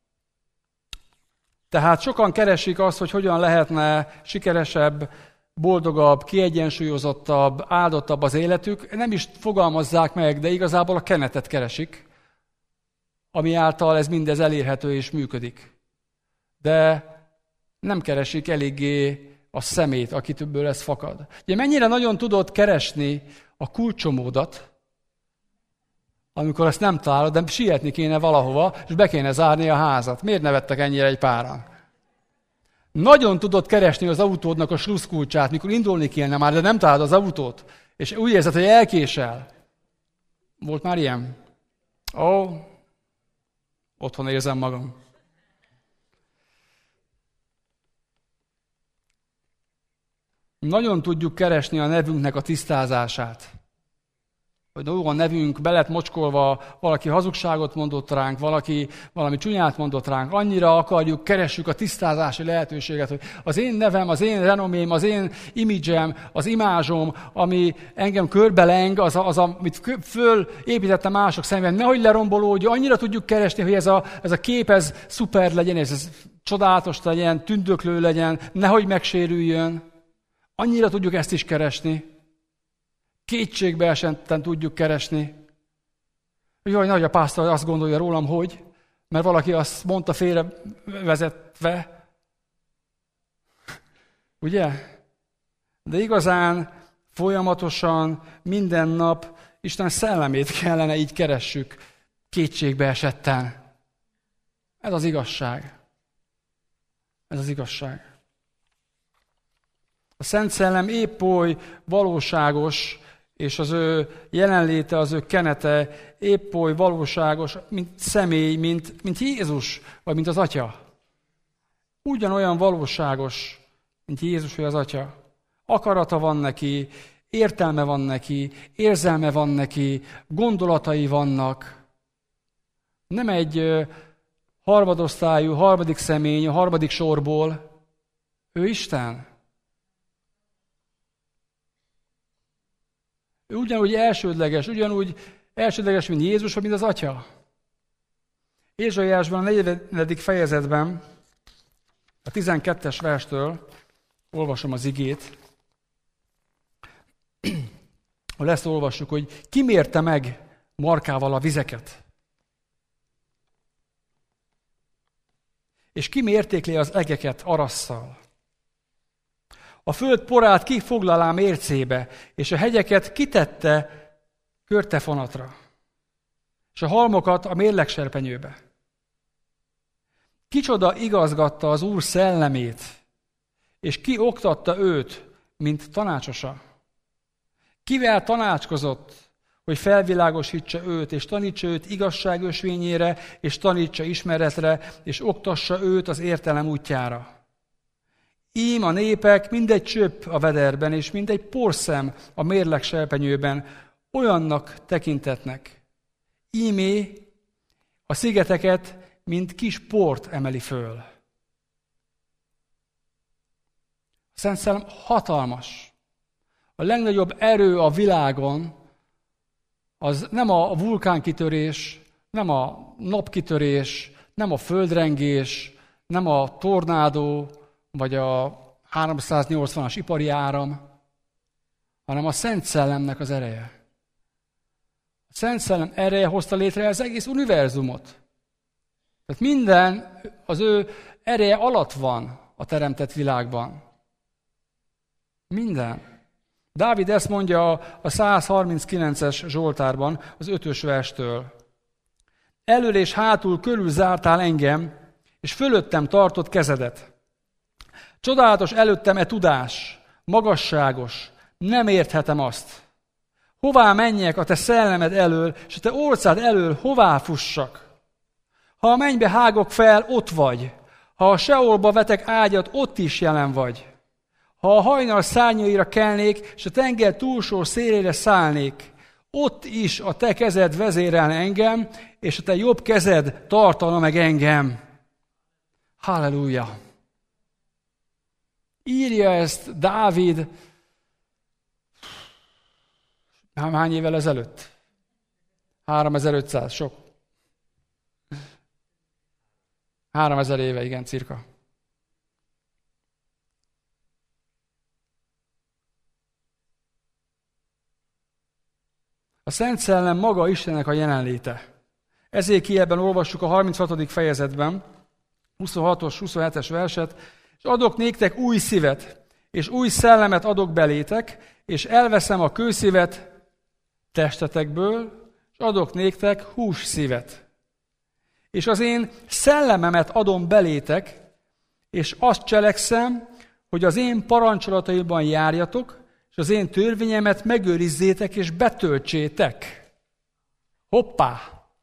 Tehát sokan keresik azt, hogy hogyan lehetne sikeresebb, boldogabb, kiegyensúlyozottabb, áldottabb az életük. Nem is fogalmazzák meg, de igazából a kenetet keresik, ami által ez mindez elérhető és működik. De nem keresik eléggé a szemét, akitől ez fakad. Ugye mennyire nagyon tudod keresni a kulcsomódat, amikor azt nem találod, de sietni kéne valahova, és be kéne zárni a házat. Miért nevettek ennyire egy páran? Nagyon tudod keresni az autódnak a sluszkulcsát, mikor indulni kéne már, de nem találod az autót, és úgy érzed, hogy elkésel. Volt már ilyen? Ó, otthon érzem magam. Nagyon tudjuk keresni a nevünknek a tisztázását. Hogy ó, a nevünk be lett mocskolva, valaki hazugságot mondott ránk, valaki valami csúnyát mondott ránk, annyira akarjuk, keressük a tisztázási lehetőséget, hogy az én nevem, az én renomém, az én imidzsem, az imázsom, ami engem körbeleng, az, az amit fölépítettem mások szemben, nehogy lerombolódjon, annyira tudjuk keresni, hogy ez a, ez a kép, ez szuper legyen, ez, ez csodálatos legyen, tündöklő legyen, nehogy megsérüljön. Annyira tudjuk ezt is keresni. Kétségbe esetten tudjuk keresni. Jaj, nagy a pásztor azt gondolja rólam, hogy, mert valaki azt mondta félre vezetve. Ugye? De igazán folyamatosan, minden nap Isten szellemét kellene így keressük, kétségbe esetten. Ez az igazság. Ez az igazság. A Szent Szellem épp oly valóságos, és az ő jelenléte, az ő kenete épp oly valóságos, mint személy, mint, mint Jézus, vagy mint az Atya. Ugyanolyan valóságos, mint Jézus, vagy az Atya. Akarata van neki, értelme van neki, érzelme van neki, gondolatai vannak. Nem egy harmadosztályú, harmadik személy, a harmadik sorból. Ő Isten. Ő ugyanúgy elsődleges, ugyanúgy elsődleges, mint Jézus, vagy mint az Atya. Ézsaiásban a negyedik fejezetben, a tizenkettes verstől olvasom az igét. ahol ezt olvassuk, hogy ki mérte meg markával a vizeket. És ki mértékli az egeket arasszal. A föld porát kifoglalá mércébe, és a hegyeket kitette körtefonatra, és a halmokat a mérlegserpenyőbe. Kicsoda igazgatta az Úr szellemét, és ki oktatta őt, mint tanácsosa. Kivel tanácskozott, hogy felvilágosítsa őt, és tanítsa őt igazság ösvényére, és tanítsa ismeretre, és oktassa őt az értelem útjára. Ím a népek mindegy csöpp a vederben, és mindegy porszem a mérleg serpenyőben olyannak tekintetnek. Ímé a szigeteket, mint kis port emeli föl. A Szent Szellem hatalmas. A legnagyobb erő a világon az nem a vulkánkitörés, nem a napkitörés, nem a földrengés, nem a tornádó, vagy a háromszáznyolcvanas ipari áram, hanem a Szent Szellemnek az ereje. A Szent Szellem ereje hozta létre az egész univerzumot. Tehát minden az ő ereje alatt van a teremtett világban. Minden. Dávid ezt mondja a százharminckilences Zsoltárban, az ötös verstől. Elől és hátul körül zártál engem, és fölöttem tartott kezedet. Csodálatos előttem e tudás, magasságos, nem érthetem azt. Hová menjek a te szellemed elől, és a te orcád elől hová fussak? Ha a mennybe hágok fel, ott vagy. Ha a Seolba vetek ágyat, ott is jelen vagy. Ha a hajnal szárnyaira kelnék, és a tenger túlsó szélére szállnék, ott is a te kezed vezérelne engem, és a te jobb kezed tartana meg engem. Halleluja! Írja ezt Dávid hány évvel ezelőtt? háromezer-ötszáz, sok. háromezer éve, igen, cirka. A Szent Szellem maga Istennek a jelenléte. Ezékielben olvassuk a harminchatodik fejezetben, huszonhatos, huszonhetes verset, és adok néktek új szívet, és új szellemet adok belétek, és elveszem a kőszívet testetekből, és adok néktek hús szívet. És az én szellememet adom belétek, és azt cselekszem, hogy az én parancsolataiban járjatok, és az én törvényemet megőrizzétek és betöltsétek. Hoppá!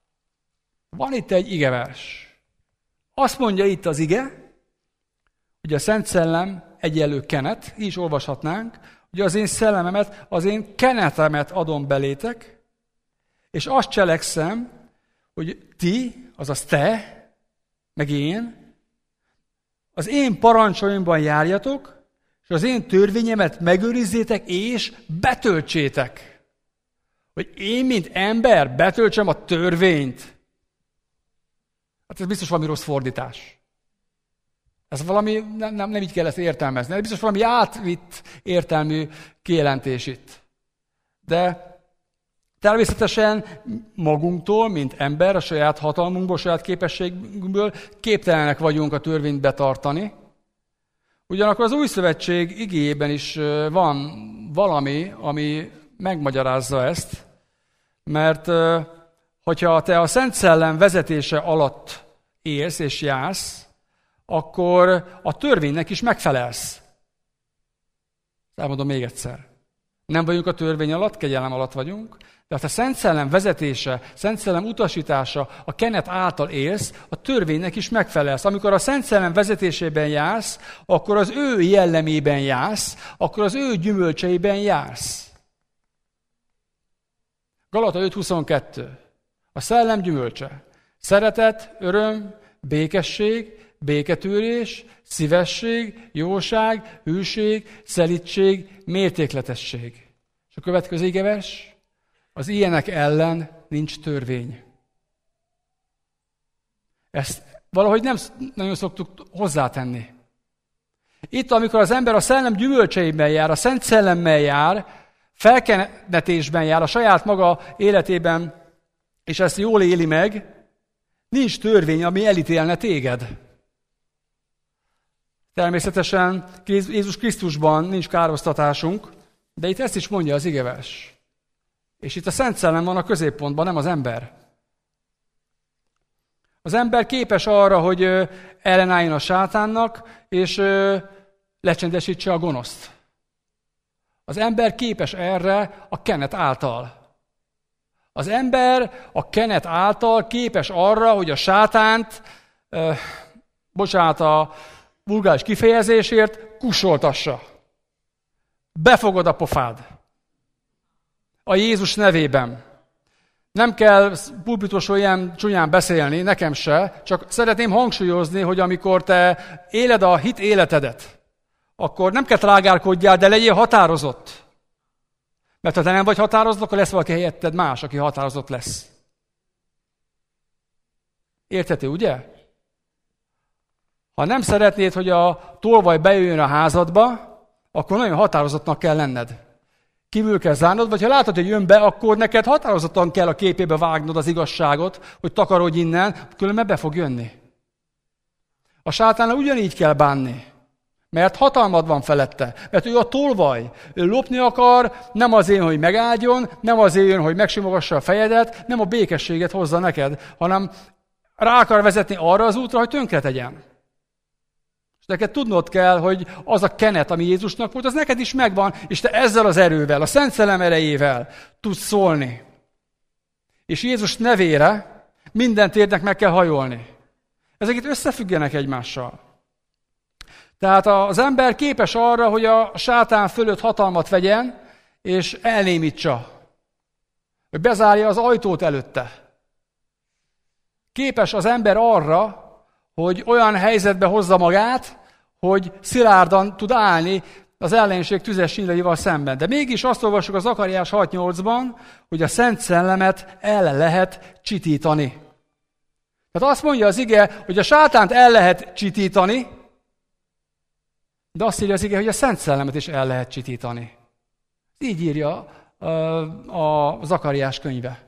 Van itt egy igevers. Azt mondja itt az ige, hogy a Szent Szellem egyenlő kenet, így is olvashatnánk, hogy az én szellememet, az én kenetemet adom belétek, és azt cselekszem, hogy ti, azaz te, meg én, az én parancsaimban járjatok, és az én törvényemet megőrizzétek, és betöltsétek. Hogy én, mint ember, betöltsem a törvényt. Hát ez biztos valami rossz fordítás. Ez valami, nem, nem, nem így kell ezt értelmezni. Ez biztos valami átvitt értelmű kijelentés itt. De természetesen magunktól, mint ember, a saját hatalmunkból, a saját képességünkből képtelenek vagyunk a törvényt betartani. Ugyanakkor az Új Szövetség igéjében is van valami, ami megmagyarázza ezt, mert hogyha te a Szent Szellem vezetése alatt élsz és jársz, akkor a törvénynek is megfelelsz. Elmondom még egyszer. Nem vagyunk a törvény alatt, kegyelem alatt vagyunk, de ha a Szent Szellem vezetése, Szent Szellem utasítása, a kenet által élsz, a törvénynek is megfelelsz. Amikor a Szent Szellem vezetésében jársz, akkor az ő jellemében jársz, akkor az ő gyümölcseiben jársz. Galata öt huszonkettő. A szellem gyümölcse. Szeretet, öröm, békesség, béketűrés, szívesség, jóság, hűség, szelídség, mértékletesség. És a következő igevers, az ilyenek ellen nincs törvény. Ezt valahogy nem nagyon szoktuk hozzátenni. Itt, amikor az ember a szellem gyümölcseiben jár, a Szent Szellemmel jár, felkenetésben jár a saját maga életében, és ezt jól éli meg, nincs törvény, ami elítélne téged. Természetesen Jézus Krisztusban nincs károsztatásunk, de itt ezt is mondja az igevers. És itt a Szent Szellem van a középpontban, nem az ember. Az ember képes arra, hogy ellenálljon a sátánnak, és lecsendesítse a gonoszt. Az ember képes erre a kenet által. Az ember a kenet által képes arra, hogy a sátánt, eh, bocsánat a vulgáris kifejezésért, kussoltassa. Befogod a pofád. A Jézus nevében. Nem kell pulpitosról ilyen csúnyán beszélni, nekem se, csak szeretném hangsúlyozni, hogy amikor te éled a hit életedet, akkor nem kell trágárkodjál, de legyél határozott. Mert ha te nem vagy határozott, akkor lesz valaki helyetted más, aki határozott lesz. Érthető, ugye? Ha nem szeretnéd, hogy a tolvaj bejöjjön a házadba, akkor nagyon határozottnak kell lenned. Kívül kell zárnod, vagy ha látod, hogy jön be, akkor neked határozottan kell a képébe vágnod az igazságot, hogy takarodj innen, különben be fog jönni. A sátánnal ugyanígy kell bánni. Mert hatalmad van felette. Mert ő a tolvaj. Ő lopni akar, nem azért, hogy megáldjon, nem azért jön, hogy megsimogassa a fejedet, nem a békességet hozza neked, hanem rá akar vezetni arra az útra, hogy tönkre tegyen. És neked tudnod kell, hogy az a kenet, ami Jézusnak volt, az neked is megvan, és te ezzel az erővel, a Szent Szellem erejével tudsz szólni. És Jézus nevére minden térdnek meg kell hajolni. Ezek itt összefüggenek egymással. Tehát az ember képes arra, hogy a sátán fölött hatalmat vegyen, és elnémítsa. Hogy bezárja az ajtót előtte. Képes az ember arra, hogy olyan helyzetbe hozza magát, hogy szilárdan tud állni az ellenség tüzes sínleival szemben. De mégis azt olvassuk az Zakariás hat nyolcban, hogy a Szent Szellemet el lehet csitítani. Tehát azt mondja az ige, hogy a sátánt el lehet csitítani, de azt írja az ige, hogy a Szent Szellemet is el lehet csitítani. Így írja a Zakariás könyve.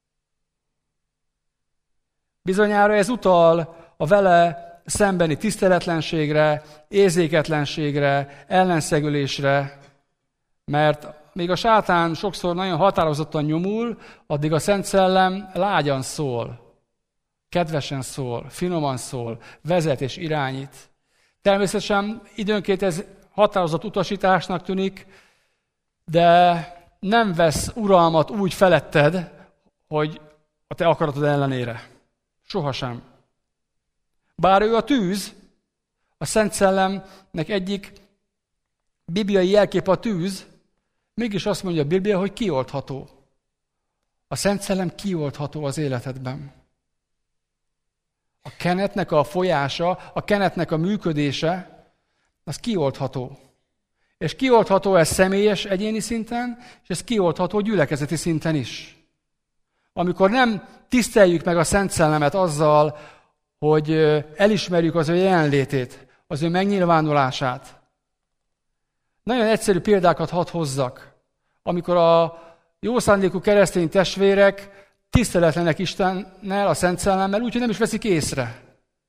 Bizonyára ez utal a vele szembeni tiszteletlenségre, érzéketlenségre, ellenszegülésre, mert még a sátán sokszor nagyon határozottan nyomul, addig a Szent Szellem lágyan szól, kedvesen szól, finoman szól, vezet és irányít. Természetesen időnként ez határozott utasításnak tűnik, de nem vesz uralmat úgy feletted, hogy a te akaratod ellenére. Sohasem. Bár ő a tűz, a Szent Szellemnek egyik bibliai jelkép a tűz, mégis azt mondja a Biblia, hogy kioldható. A Szent Szellem kioldható az életedben. A kenetnek a folyása, a kenetnek a működése, az kioldható. És kioldható ez személyes, egyéni szinten, és ez kioldható gyülekezeti szinten is. Amikor nem tiszteljük meg a Szent Szellemet azzal, hogy elismerjük az ő jelenlétét, az ő megnyilvánulását. Nagyon egyszerű példákat hadd hozzak. Amikor a jó szándékú keresztény testvérek tiszteletlenek Istennel, a Szent Szellemmel, úgyhogy nem is veszik észre.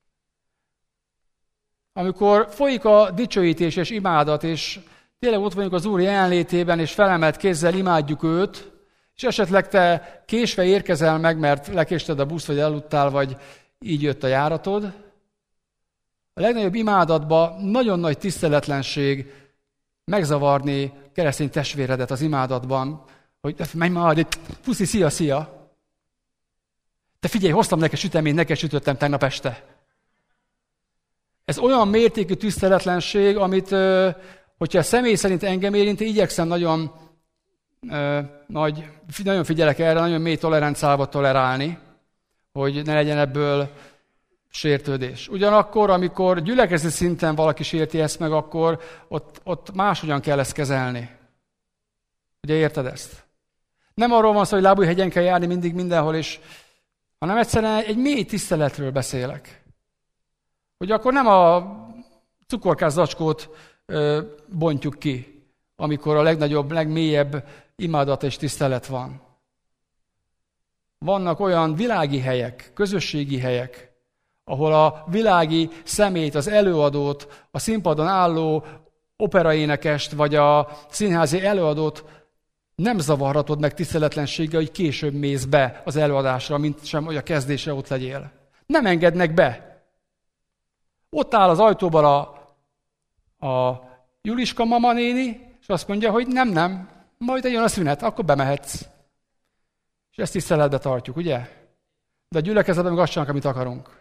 Amikor folyik a dicsőítés és imádat, és tényleg ott vagyunk az Úr jelenlétében, és felemelt kézzel imádjuk őt, és esetleg te késve érkezel meg, mert lekésted a buszt, vagy eludtál, vagy így jött a járatod. A legnagyobb imádatban nagyon nagy tiszteletlenség megzavarni keresztény testvéredet az imádatban, hogy menj már, puszi, szia, szia. Te figyelj, hoztam neked süteményt, neked sütöttem tegnap este. Ez olyan mértékű tiszteletlenség, amit, hogyha személy szerint engem érint, igyekszem nagyon, nagy, nagyon figyelek erre, nagyon mély toleranciával tolerálni, hogy ne legyen ebből sértődés. Ugyanakkor, amikor gyülekezeti szinten valaki sérti ezt meg, akkor ott, ott máshogyan kell ezt kezelni. Ugye érted ezt? Nem arról van szó, hogy lábújhegyen kell járni mindig mindenhol, és, hanem egyszerűen egy mély tiszteletről beszélek. Hogy akkor nem a cukorkás zacskót ö, bontjuk ki amikor a legnagyobb, legmélyebb imádat és tisztelet van. Vannak olyan világi helyek, közösségi helyek, ahol a világi személyt, az előadót, a színpadon álló operaénekest, vagy a színházi előadót nem zavarhatod meg tiszteletlenséggel, hogy később mész be az előadásra, mint sem, hogy a kezdésre ott legyél. Nem engednek be. Ott áll az ajtóban a, a Juliska mama néni, és azt mondja, hogy nem, nem, majd jön a szünet, akkor bemehetsz. És ezt tiszteletbe tartjuk, ugye? De a gyülekezetben meg azt csinálunk, amit akarunk.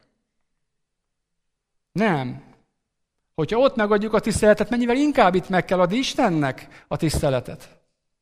Nem. Hogyha ott megadjuk a tiszteletet, mennyivel inkább itt meg kell adni Istennek a tiszteletet.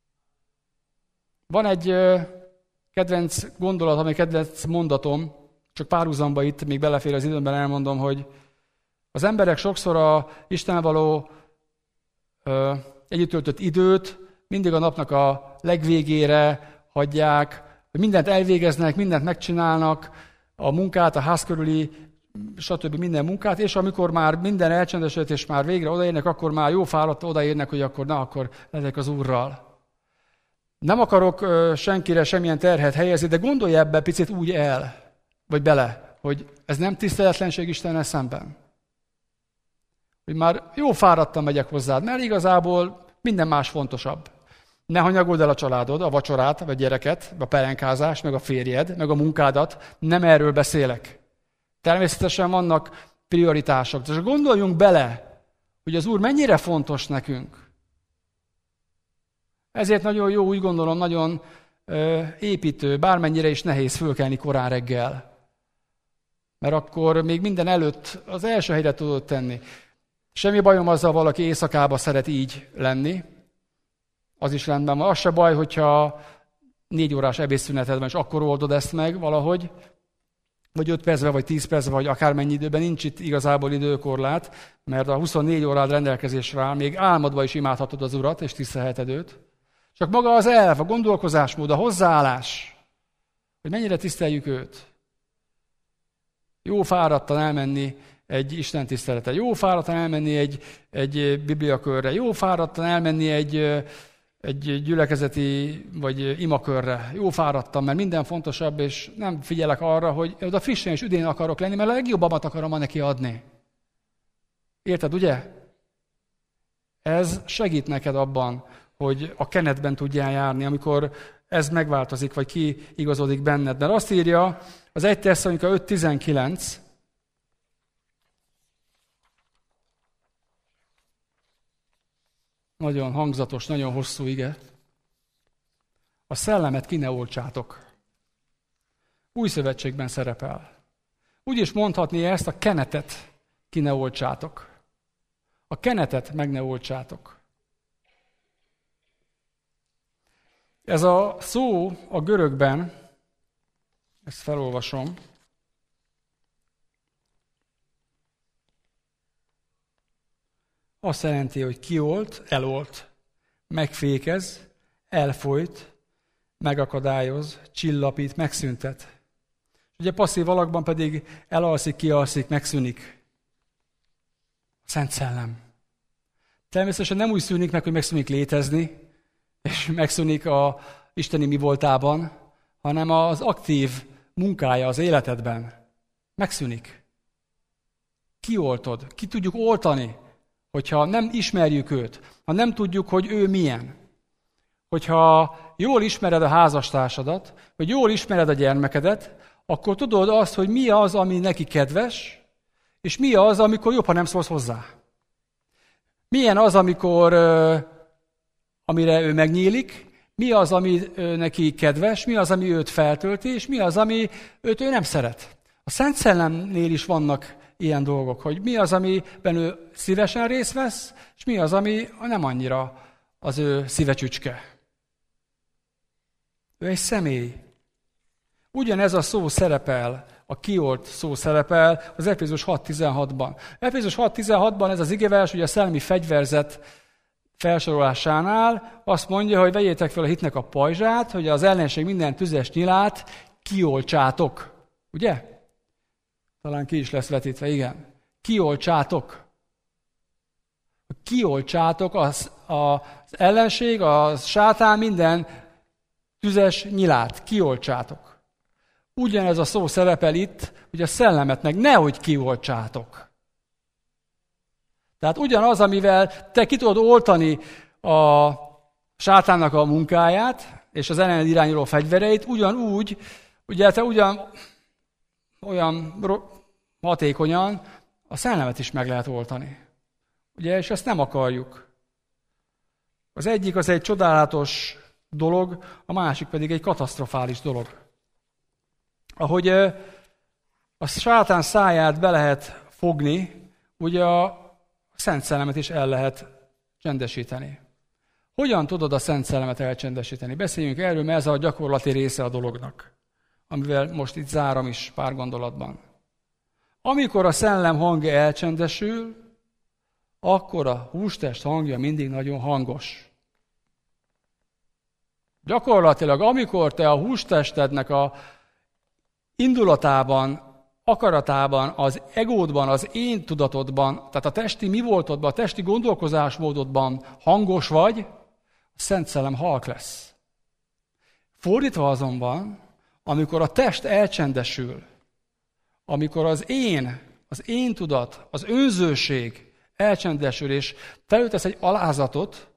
Van egy ö, kedvenc gondolat, ami kedvenc mondatom, csak párhuzamba itt, még belefér az időmben elmondom, hogy az emberek sokszor a Istennel való ö, együtt töltött időt mindig a napnak a legvégére hagyják, hogy mindent elvégeznek, mindent megcsinálnak, a munkát, a ház körüli, stb. Minden munkát, és amikor már minden elcsendesedett, és már végre odaérnek, akkor már jó fáradt odaérnek, hogy akkor na, akkor legyek az Úrral. Nem akarok ö, senkire semmilyen terhet helyezni, de gondolj ebbe picit úgy el, vagy bele, hogy ez nem tiszteletlenség Istennel szemben. Hogy már jó fáradtan megyek hozzád, mert igazából minden más fontosabb. Ne hanyagold el a családod, a vacsorát, vagy gyereket, a pelenkázást, meg a férjed, meg a munkádat. Nem erről beszélek. Természetesen vannak prioritások. És gondoljunk bele, hogy az Úr mennyire fontos nekünk. Ezért nagyon jó, úgy gondolom, nagyon ö, építő, bármennyire is nehéz fölkelni korán reggel. Mert akkor még minden előtt az első helyre tudod tenni. Semmi bajom azzal, valaki éjszakába szeret így lenni. Az is rendben van. Az se baj, hogyha négy órás ebédszüneted van, és akkor oldod ezt meg valahogy, vagy öt percben, vagy tíz percben, vagy akármennyi időben, nincs itt igazából időkorlát, mert a huszonnégy órád rendelkezésre áll, még álmodva is imádhatod az Urat, és tisztelheted őt. Csak maga az elv, a gondolkozásmód, a hozzáállás, hogy mennyire tiszteljük őt. Jó fáradtan elmenni egy istentiszteletre, jó fáradtan elmenni egy, egy bibliakörre, jó fáradtan elmenni egy, egy gyülekezeti vagy imakörre. Jó fáradtam, mert minden fontosabb, és nem figyelek arra, hogy oda frissen és üdén akarok lenni, mert a legjobbamat akarom ma neki adni. Érted, ugye? Ez segít neked abban, hogy a kenetben tudjál járni, amikor ez megváltozik, vagy kiigazodik benned. Mert azt írja az egy Tesszalonika öt tizenkilenc, nagyon hangzatos, nagyon hosszú ige. A szellemet ki ne oltsátok. Új szövetségben szerepel. Úgy is mondhatni ezt, a kenetet ki ne oltsátok. A kenetet meg ne oltsátok. Ez a szó a görögben, ezt felolvasom, azt jelenti, hogy kiolt, elolt, megfékez, elfolyt, megakadályoz, csillapít, megszüntet. Ugye passzív alakban pedig elalszik, kialszik, megszűnik. A Szent Szellem. Természetesen nem úgy szűnik meg, hogy megszűnik létezni, és megszűnik a isteni mi voltában, hanem az aktív munkája az életedben megszűnik. Kioltod, ki tudjuk oltani, hogyha nem ismerjük őt, ha nem tudjuk, hogy ő milyen. Hogyha jól ismered a házastársadat, vagy jól ismered a gyermekedet, akkor tudod azt, hogy mi az, ami neki kedves, és mi az, amikor jobb, ha nem szólsz hozzá. Milyen az, amikor, amire ő megnyílik, mi az, ami neki kedves, mi az, ami őt feltölti, és mi az, ami őt ő nem szeret. A Szent Szellemnél is vannak ilyen dolgok, hogy mi az, amiben ő szívesen részt vesz, és mi az, ami nem annyira az ő szívecsücske. Ő egy személy. Ugyanez a szó szerepel, a kiolt szó szerepel az Efézus hat tizenhatban. Efézus hat tizenhatban ez az igevers, ugye a szellemi fegyverzet felsorolásánál azt mondja, hogy vegyétek fel a hitnek a pajzsát, hogy az ellenség minden tüzes nyilát kioltsátok. Ugye? Talán ki is lesz vetítve, igen. Kioltsátok. Kioltsátok az, az ellenség, a sátán minden tüzes nyilát. Kioltsátok. Ugyanez a szó szerepel itt, hogy a szellemet meg nehogy kioltsátok. Tehát ugyanaz, amivel te ki tudod oltani a sátánnak a munkáját, és az ellened irányuló fegyvereit, ugyanúgy, ugye te ugyan olyan hatékonyan a szellemet is meg lehet oltani. Ugye, és ezt nem akarjuk. Az egyik az egy csodálatos dolog, a másik pedig egy katasztrofális dolog. Ahogy a sátán száját be lehet fogni, ugye a Szent Szellemet is el lehet csendesíteni. Hogyan tudod a Szent Szellemet elcsendesíteni? Beszéljünk erről, mert ez a gyakorlati része a dolognak, amivel most itt zárom is pár gondolatban. Amikor a szellem hangja elcsendesül, akkor a hústest hangja mindig nagyon hangos. Gyakorlatilag, amikor te a hústestednek a indulatában, akaratában, az egódban, az én tudatodban, tehát a testi mi voltodban, a testi gondolkozásmódodban hangos vagy, a Szent Szellem halk lesz. Fordítva azonban, amikor a test elcsendesül, amikor az én, az én tudat, az önzőség elcsendesül, és felültesz egy alázatot,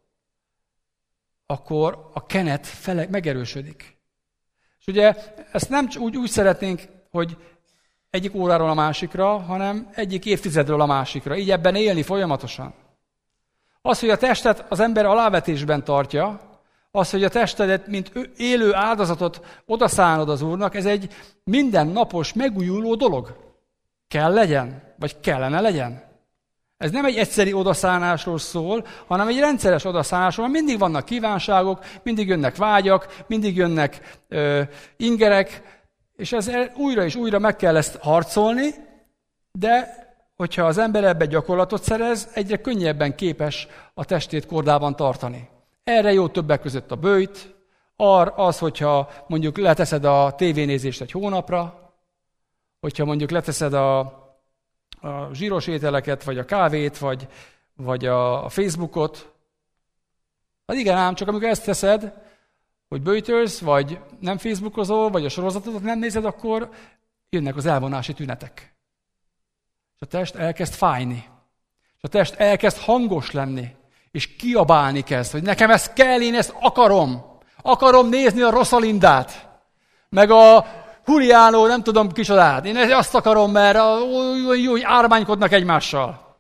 akkor a kenet fele megerősödik. És ugye ezt nem úgy, úgy szeretnénk, hogy egyik óráról a másikra, hanem egyik évtizedről a másikra. Így ebben élni folyamatosan. Az, hogy a testet az ember alávetésben tartja, az, hogy a testedet, mint élő áldozatot odaszánod az Úrnak, ez egy mindennapos, megújuló dolog. Kell legyen, vagy kellene legyen. Ez nem egy egyszeri odaszánásról szól, hanem egy rendszeres odaszánásról, mindig vannak kívánságok, mindig jönnek vágyak, mindig jönnek ö, ingerek, és ezzel újra és újra meg kell ezt harcolni, de hogyha az ember ebbe gyakorlatot szerez, egyre könnyebben képes a testét kordában tartani. Erre jó többek között a böjt, ar az, hogyha mondjuk leteszed a tévénézést egy hónapra, hogyha mondjuk leteszed a, a zsíros ételeket, vagy a kávét, vagy, vagy a, a Facebookot. Hát igen ám, csak amikor ezt teszed, hogy böjtölsz, vagy nem Facebookozol, vagy a sorozatot nem nézed, akkor jönnek az elvonási tünetek. És a test elkezd fájni. És a test elkezd hangos lenni. És kiabálni kezd, hogy nekem ez kell, én ezt akarom. Akarom nézni a Rosalindát. Meg a Juliano, nem tudom kicsodát. Én azt akarom, mert jó, hogy ármánykodnak egymással.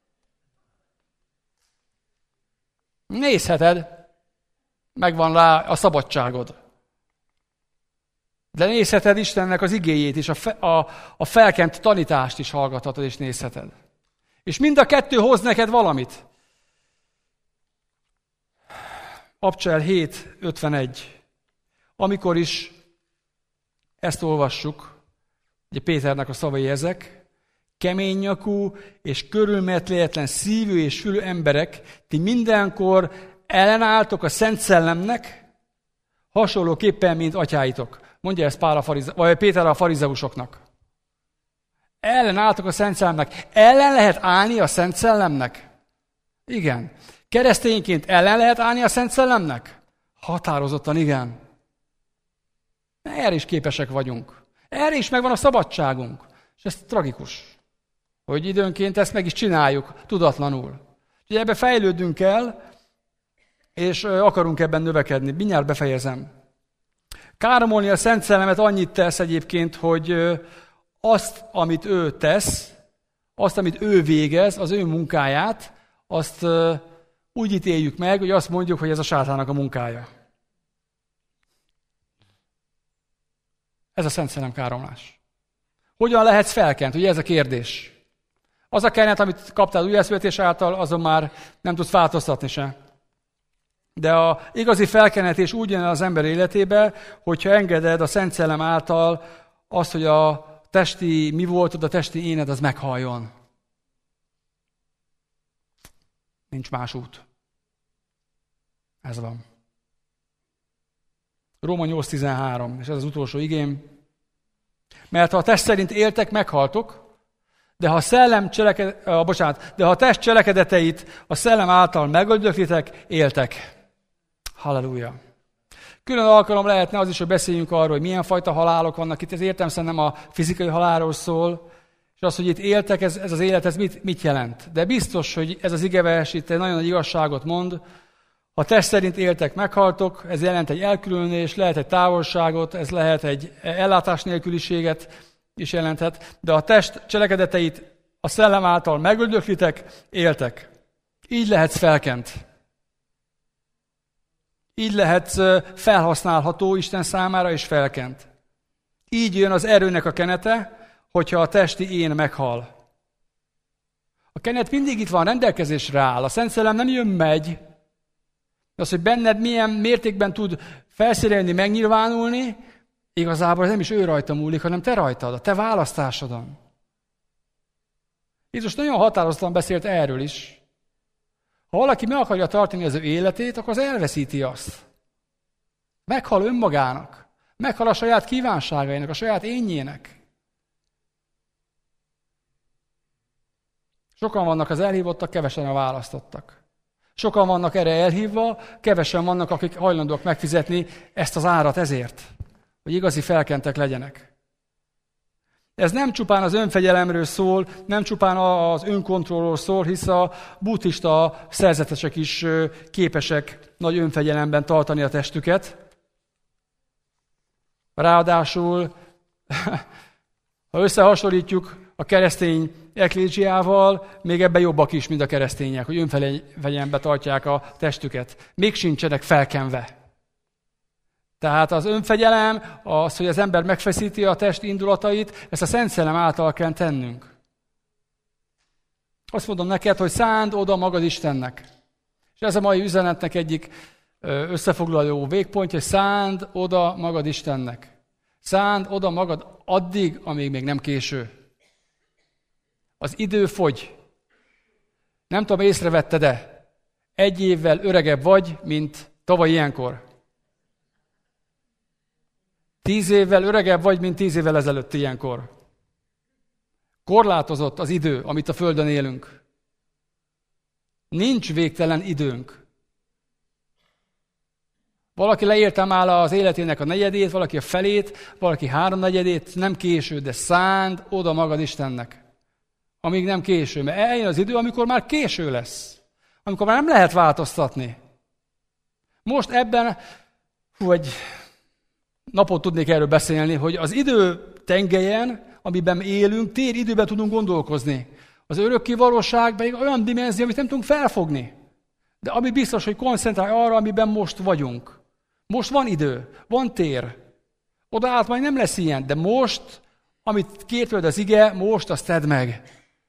Nézheted. Megvan rá a szabadságod. De nézheted Istennek az igéjét is, a, fe, a, a felkent tanítást is hallgathatod és nézheted. És mind a kettő hoz neked valamit. Abcsel hét ötvenegy. Amikor is ezt olvassuk, ugye Péternek a szavai ezek, kemény nyakú és körülmetléletlen szívű és fülű emberek, ti mindenkor ellenálltok a Szent Szellemnek, hasonlóképpen, mint atyáitok. Mondja ezt Pál a farize, vagy Péter a farizeusoknak. Ellenálltok a Szent Szellemnek. Ellen lehet állni a Szent Szellemnek? Igen. Keresztényként ellen lehet állni a Szent Szellemnek? Határozottan igen. Erre is képesek vagyunk. Erre is megvan a szabadságunk. És ez tragikus, hogy időnként ezt meg is csináljuk tudatlanul. Úgyhogy ebbe fejlődünk el, és akarunk ebben növekedni. Mindjárt befejezem. Káromolni a Szent Szellemet annyit tesz egyébként, hogy azt, amit ő tesz, azt, amit ő végez, az ő munkáját, azt úgy ítéljük meg, hogy azt mondjuk, hogy ez a sátának a munkája. Ez a Szent Szellem káromlás. Hogyan lehetsz felkent? Ugye ez a kérdés. Az a kenet, amit kaptál újjászületés által, azon már nem tudsz változtatni se. De a igazi felkenetés úgy jön az ember életébe, hogyha engeded a Szent Szellem által azt, hogy a testi mi voltod, a testi éned, az meghaljon. Nincs más út. Ez van. Róma nyolc tizenhárom, és ez az utolsó igém. Mert ha a test szerint éltek, meghaltok, De ha a szellem cseleked... ah, bocsánat, de ha a test cselekedeteit a szellem által megöldöklitek, éltek. Halleluja. Külön alkalom lehetne az is, hogy beszéljünk arról, hogy milyen fajta halálok vannak itt. Ez értelemszerűen nem a fizikai halálról szól, és az, hogy itt éltek, ez, ez az élet, ez mit, mit jelent. De biztos, hogy ez az igevers itt egy nagyon nagy igazságot mond. Ha test szerint éltek, meghaltok, ez jelent egy elkülönülés, lehet egy távolságot, ez lehet egy ellátás nélküliséget is jelenthet, de a test cselekedeteit a szellem által megöldöklitek, éltek. Így lehetsz felkent. Így lehetsz felhasználható Isten számára és felkent. Így jön az erőnek a kenete, hogyha a testi én meghal. A kenet mindig itt van, rendelkezésre áll. A Szent Szellem nem jön, megy. Az, hogy benned milyen mértékben tud felszínelni, megnyilvánulni, igazából ez nem is ő rajta múlik, hanem te rajtad, a te választásodon. Jézus nagyon határozottan beszélt erről is. Ha valaki meg akarja tartani az ő életét, akkor az elveszíti azt. Meghal önmagának. Meghal a saját kívánságainak, a saját énjének. Sokan vannak az elhívottak, kevesen a választottak. Sokan vannak erre elhívva, kevesen vannak, akik hajlandóak megfizetni ezt az árat ezért, hogy igazi felkentek legyenek. Ez nem csupán az önfegyelemről szól, nem csupán az önkontrollról szól, hisz a buddhista szerzetesek is képesek nagy önfegyelemben tartani a testüket. Ráadásul, ha összehasonlítjuk a keresztény eklézsiával, még ebben jobbak is, mint a keresztények, hogy önfegyelemben tartják a testüket. Még sincsenek felkenve. Tehát az önfegyelem, az, hogy az ember megfeszíti a test indulatait, ezt a Szent Szellem által kell tennünk. Azt mondom neked, hogy szánd oda magad Istennek. És ez a mai üzenetnek egyik összefoglaló végpontja, hogy szánd oda magad Istennek. Szánd oda magad addig, amíg még nem késő. Az idő fogy. Nem tudom, észrevetted-e? Egy évvel öregebb vagy, mint tavaly ilyenkor. Tíz évvel öregebb vagy, mint tíz évvel ezelőtt ilyenkor. Korlátozott az idő, amit a Földön élünk. Nincs végtelen időnk. Valaki leírta már az életének a negyedét, valaki a felét, valaki háromnegyedét, nem késő, de szánd oda magad Istennek. Amíg nem késő, mert eljön az idő, amikor már késő lesz. Amikor már nem lehet változtatni. Most ebben, hú, egy napot tudnék erről beszélni, hogy az idő tengelyen, amiben élünk, tér időben tudunk gondolkozni. Az örökké valóság pedig olyan dimenzió, amit nem tudunk felfogni. De ami biztos, hogy koncentrálj arra, amiben most vagyunk. Most van idő, van tér. Oda át majd nem lesz ilyen, de most, amit kért tőled az ige, most azt tedd meg.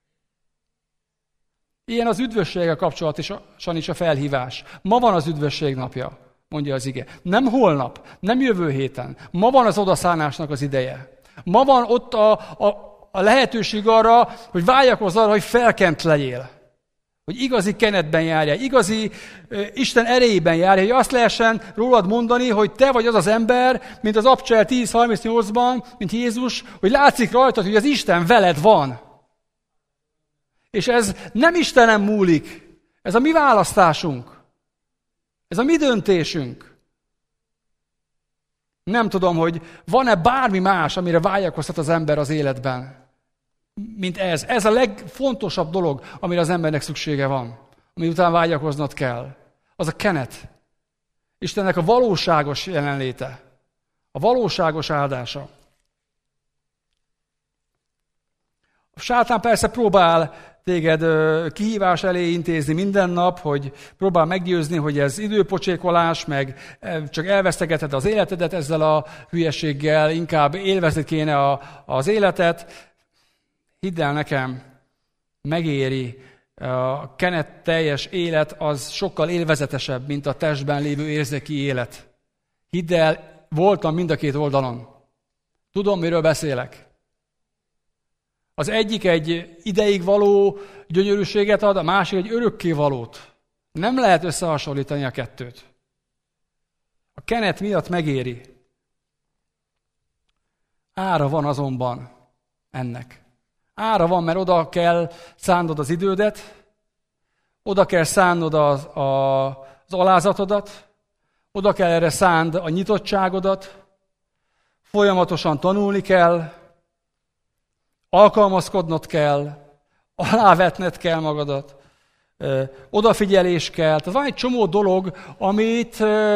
Ilyen az üdvösséggel kapcsolatosan is a felhívás. Ma van az üdvösség napja, mondja az ige. Nem holnap, nem jövő héten. Ma van az odaszánásnak az ideje. Ma van ott a, a, a lehetőség arra, hogy vágyakozz arra, hogy felkent legyél. Hogy igazi kenetben járjál, igazi uh, Isten erejében járjál, hogy azt lehessen rólad mondani, hogy te vagy az az ember, mint az Abcsel tíz harmincnyolcban, mint Jézus, hogy látszik rajtad, hogy az Isten veled van. És ez nem Istenem múlik, ez a mi választásunk, ez a mi döntésünk. Nem tudom, hogy van-e bármi más, amire vágyakozhat az ember az életben, mint ez. Ez a legfontosabb dolog, amire az embernek szüksége van, ami után vágyakoznod kell. Az a kenet. Istennek a valóságos jelenléte, a valóságos áldása. A sátán persze próbál téged kihívás elé intézni minden nap, hogy próbál meggyőzni, hogy ez időpocsékolás, meg csak elvesztegeted az életedet ezzel a hülyeséggel, inkább élvezni kéne a, az életet. Hidd el nekem, megéri, a kenet teljes élet az sokkal élvezetesebb, mint a testben lévő érzéki élet. Hidd el, voltam mind a két oldalon. Tudom, miről beszélek. Az egyik egy ideig való gyönyörűséget ad, a másik egy örökké valót. Nem lehet összehasonlítani a kettőt. A kenet miatt megéri. Ára van azonban ennek. Ára van, mert oda kell szánnod az idődet, oda kell szánnod az, a, az alázatodat, oda kell erre szánd a nyitottságodat, folyamatosan tanulni kell, alkalmazkodnod kell, alávetned kell magadat, odafigyelés kell. Tehát van egy csomó dolog, amit,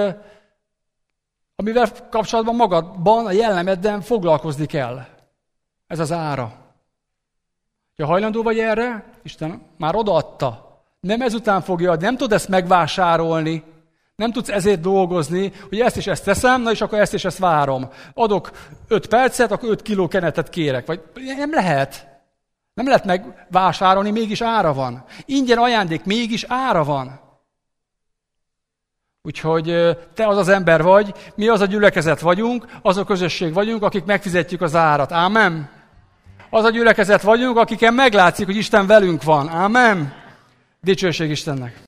amivel kapcsolatban magadban, a jellemedben foglalkozni kell. Ez az ára. Ha hajlandó vagy erre, Isten már odaadta. Nem ezután fogja adni, nem tudod ezt megvásárolni, nem tudsz ezért dolgozni, hogy ezt és ezt teszem, na és akkor ezt és ezt várom. Adok öt percet, akkor öt kiló kenetet kérek. Vagy nem lehet. Nem lehet megvásárolni, mégis ára van. Ingyen ajándék, mégis ára van. Úgyhogy te az az ember vagy, mi az a gyülekezet vagyunk, az a közösség vagyunk, akik megfizetjük az árat. Ámen? Az a gyülekezet vagyunk, akiken meglátszik, hogy Isten velünk van. Ámen? Dicsőség Istennek!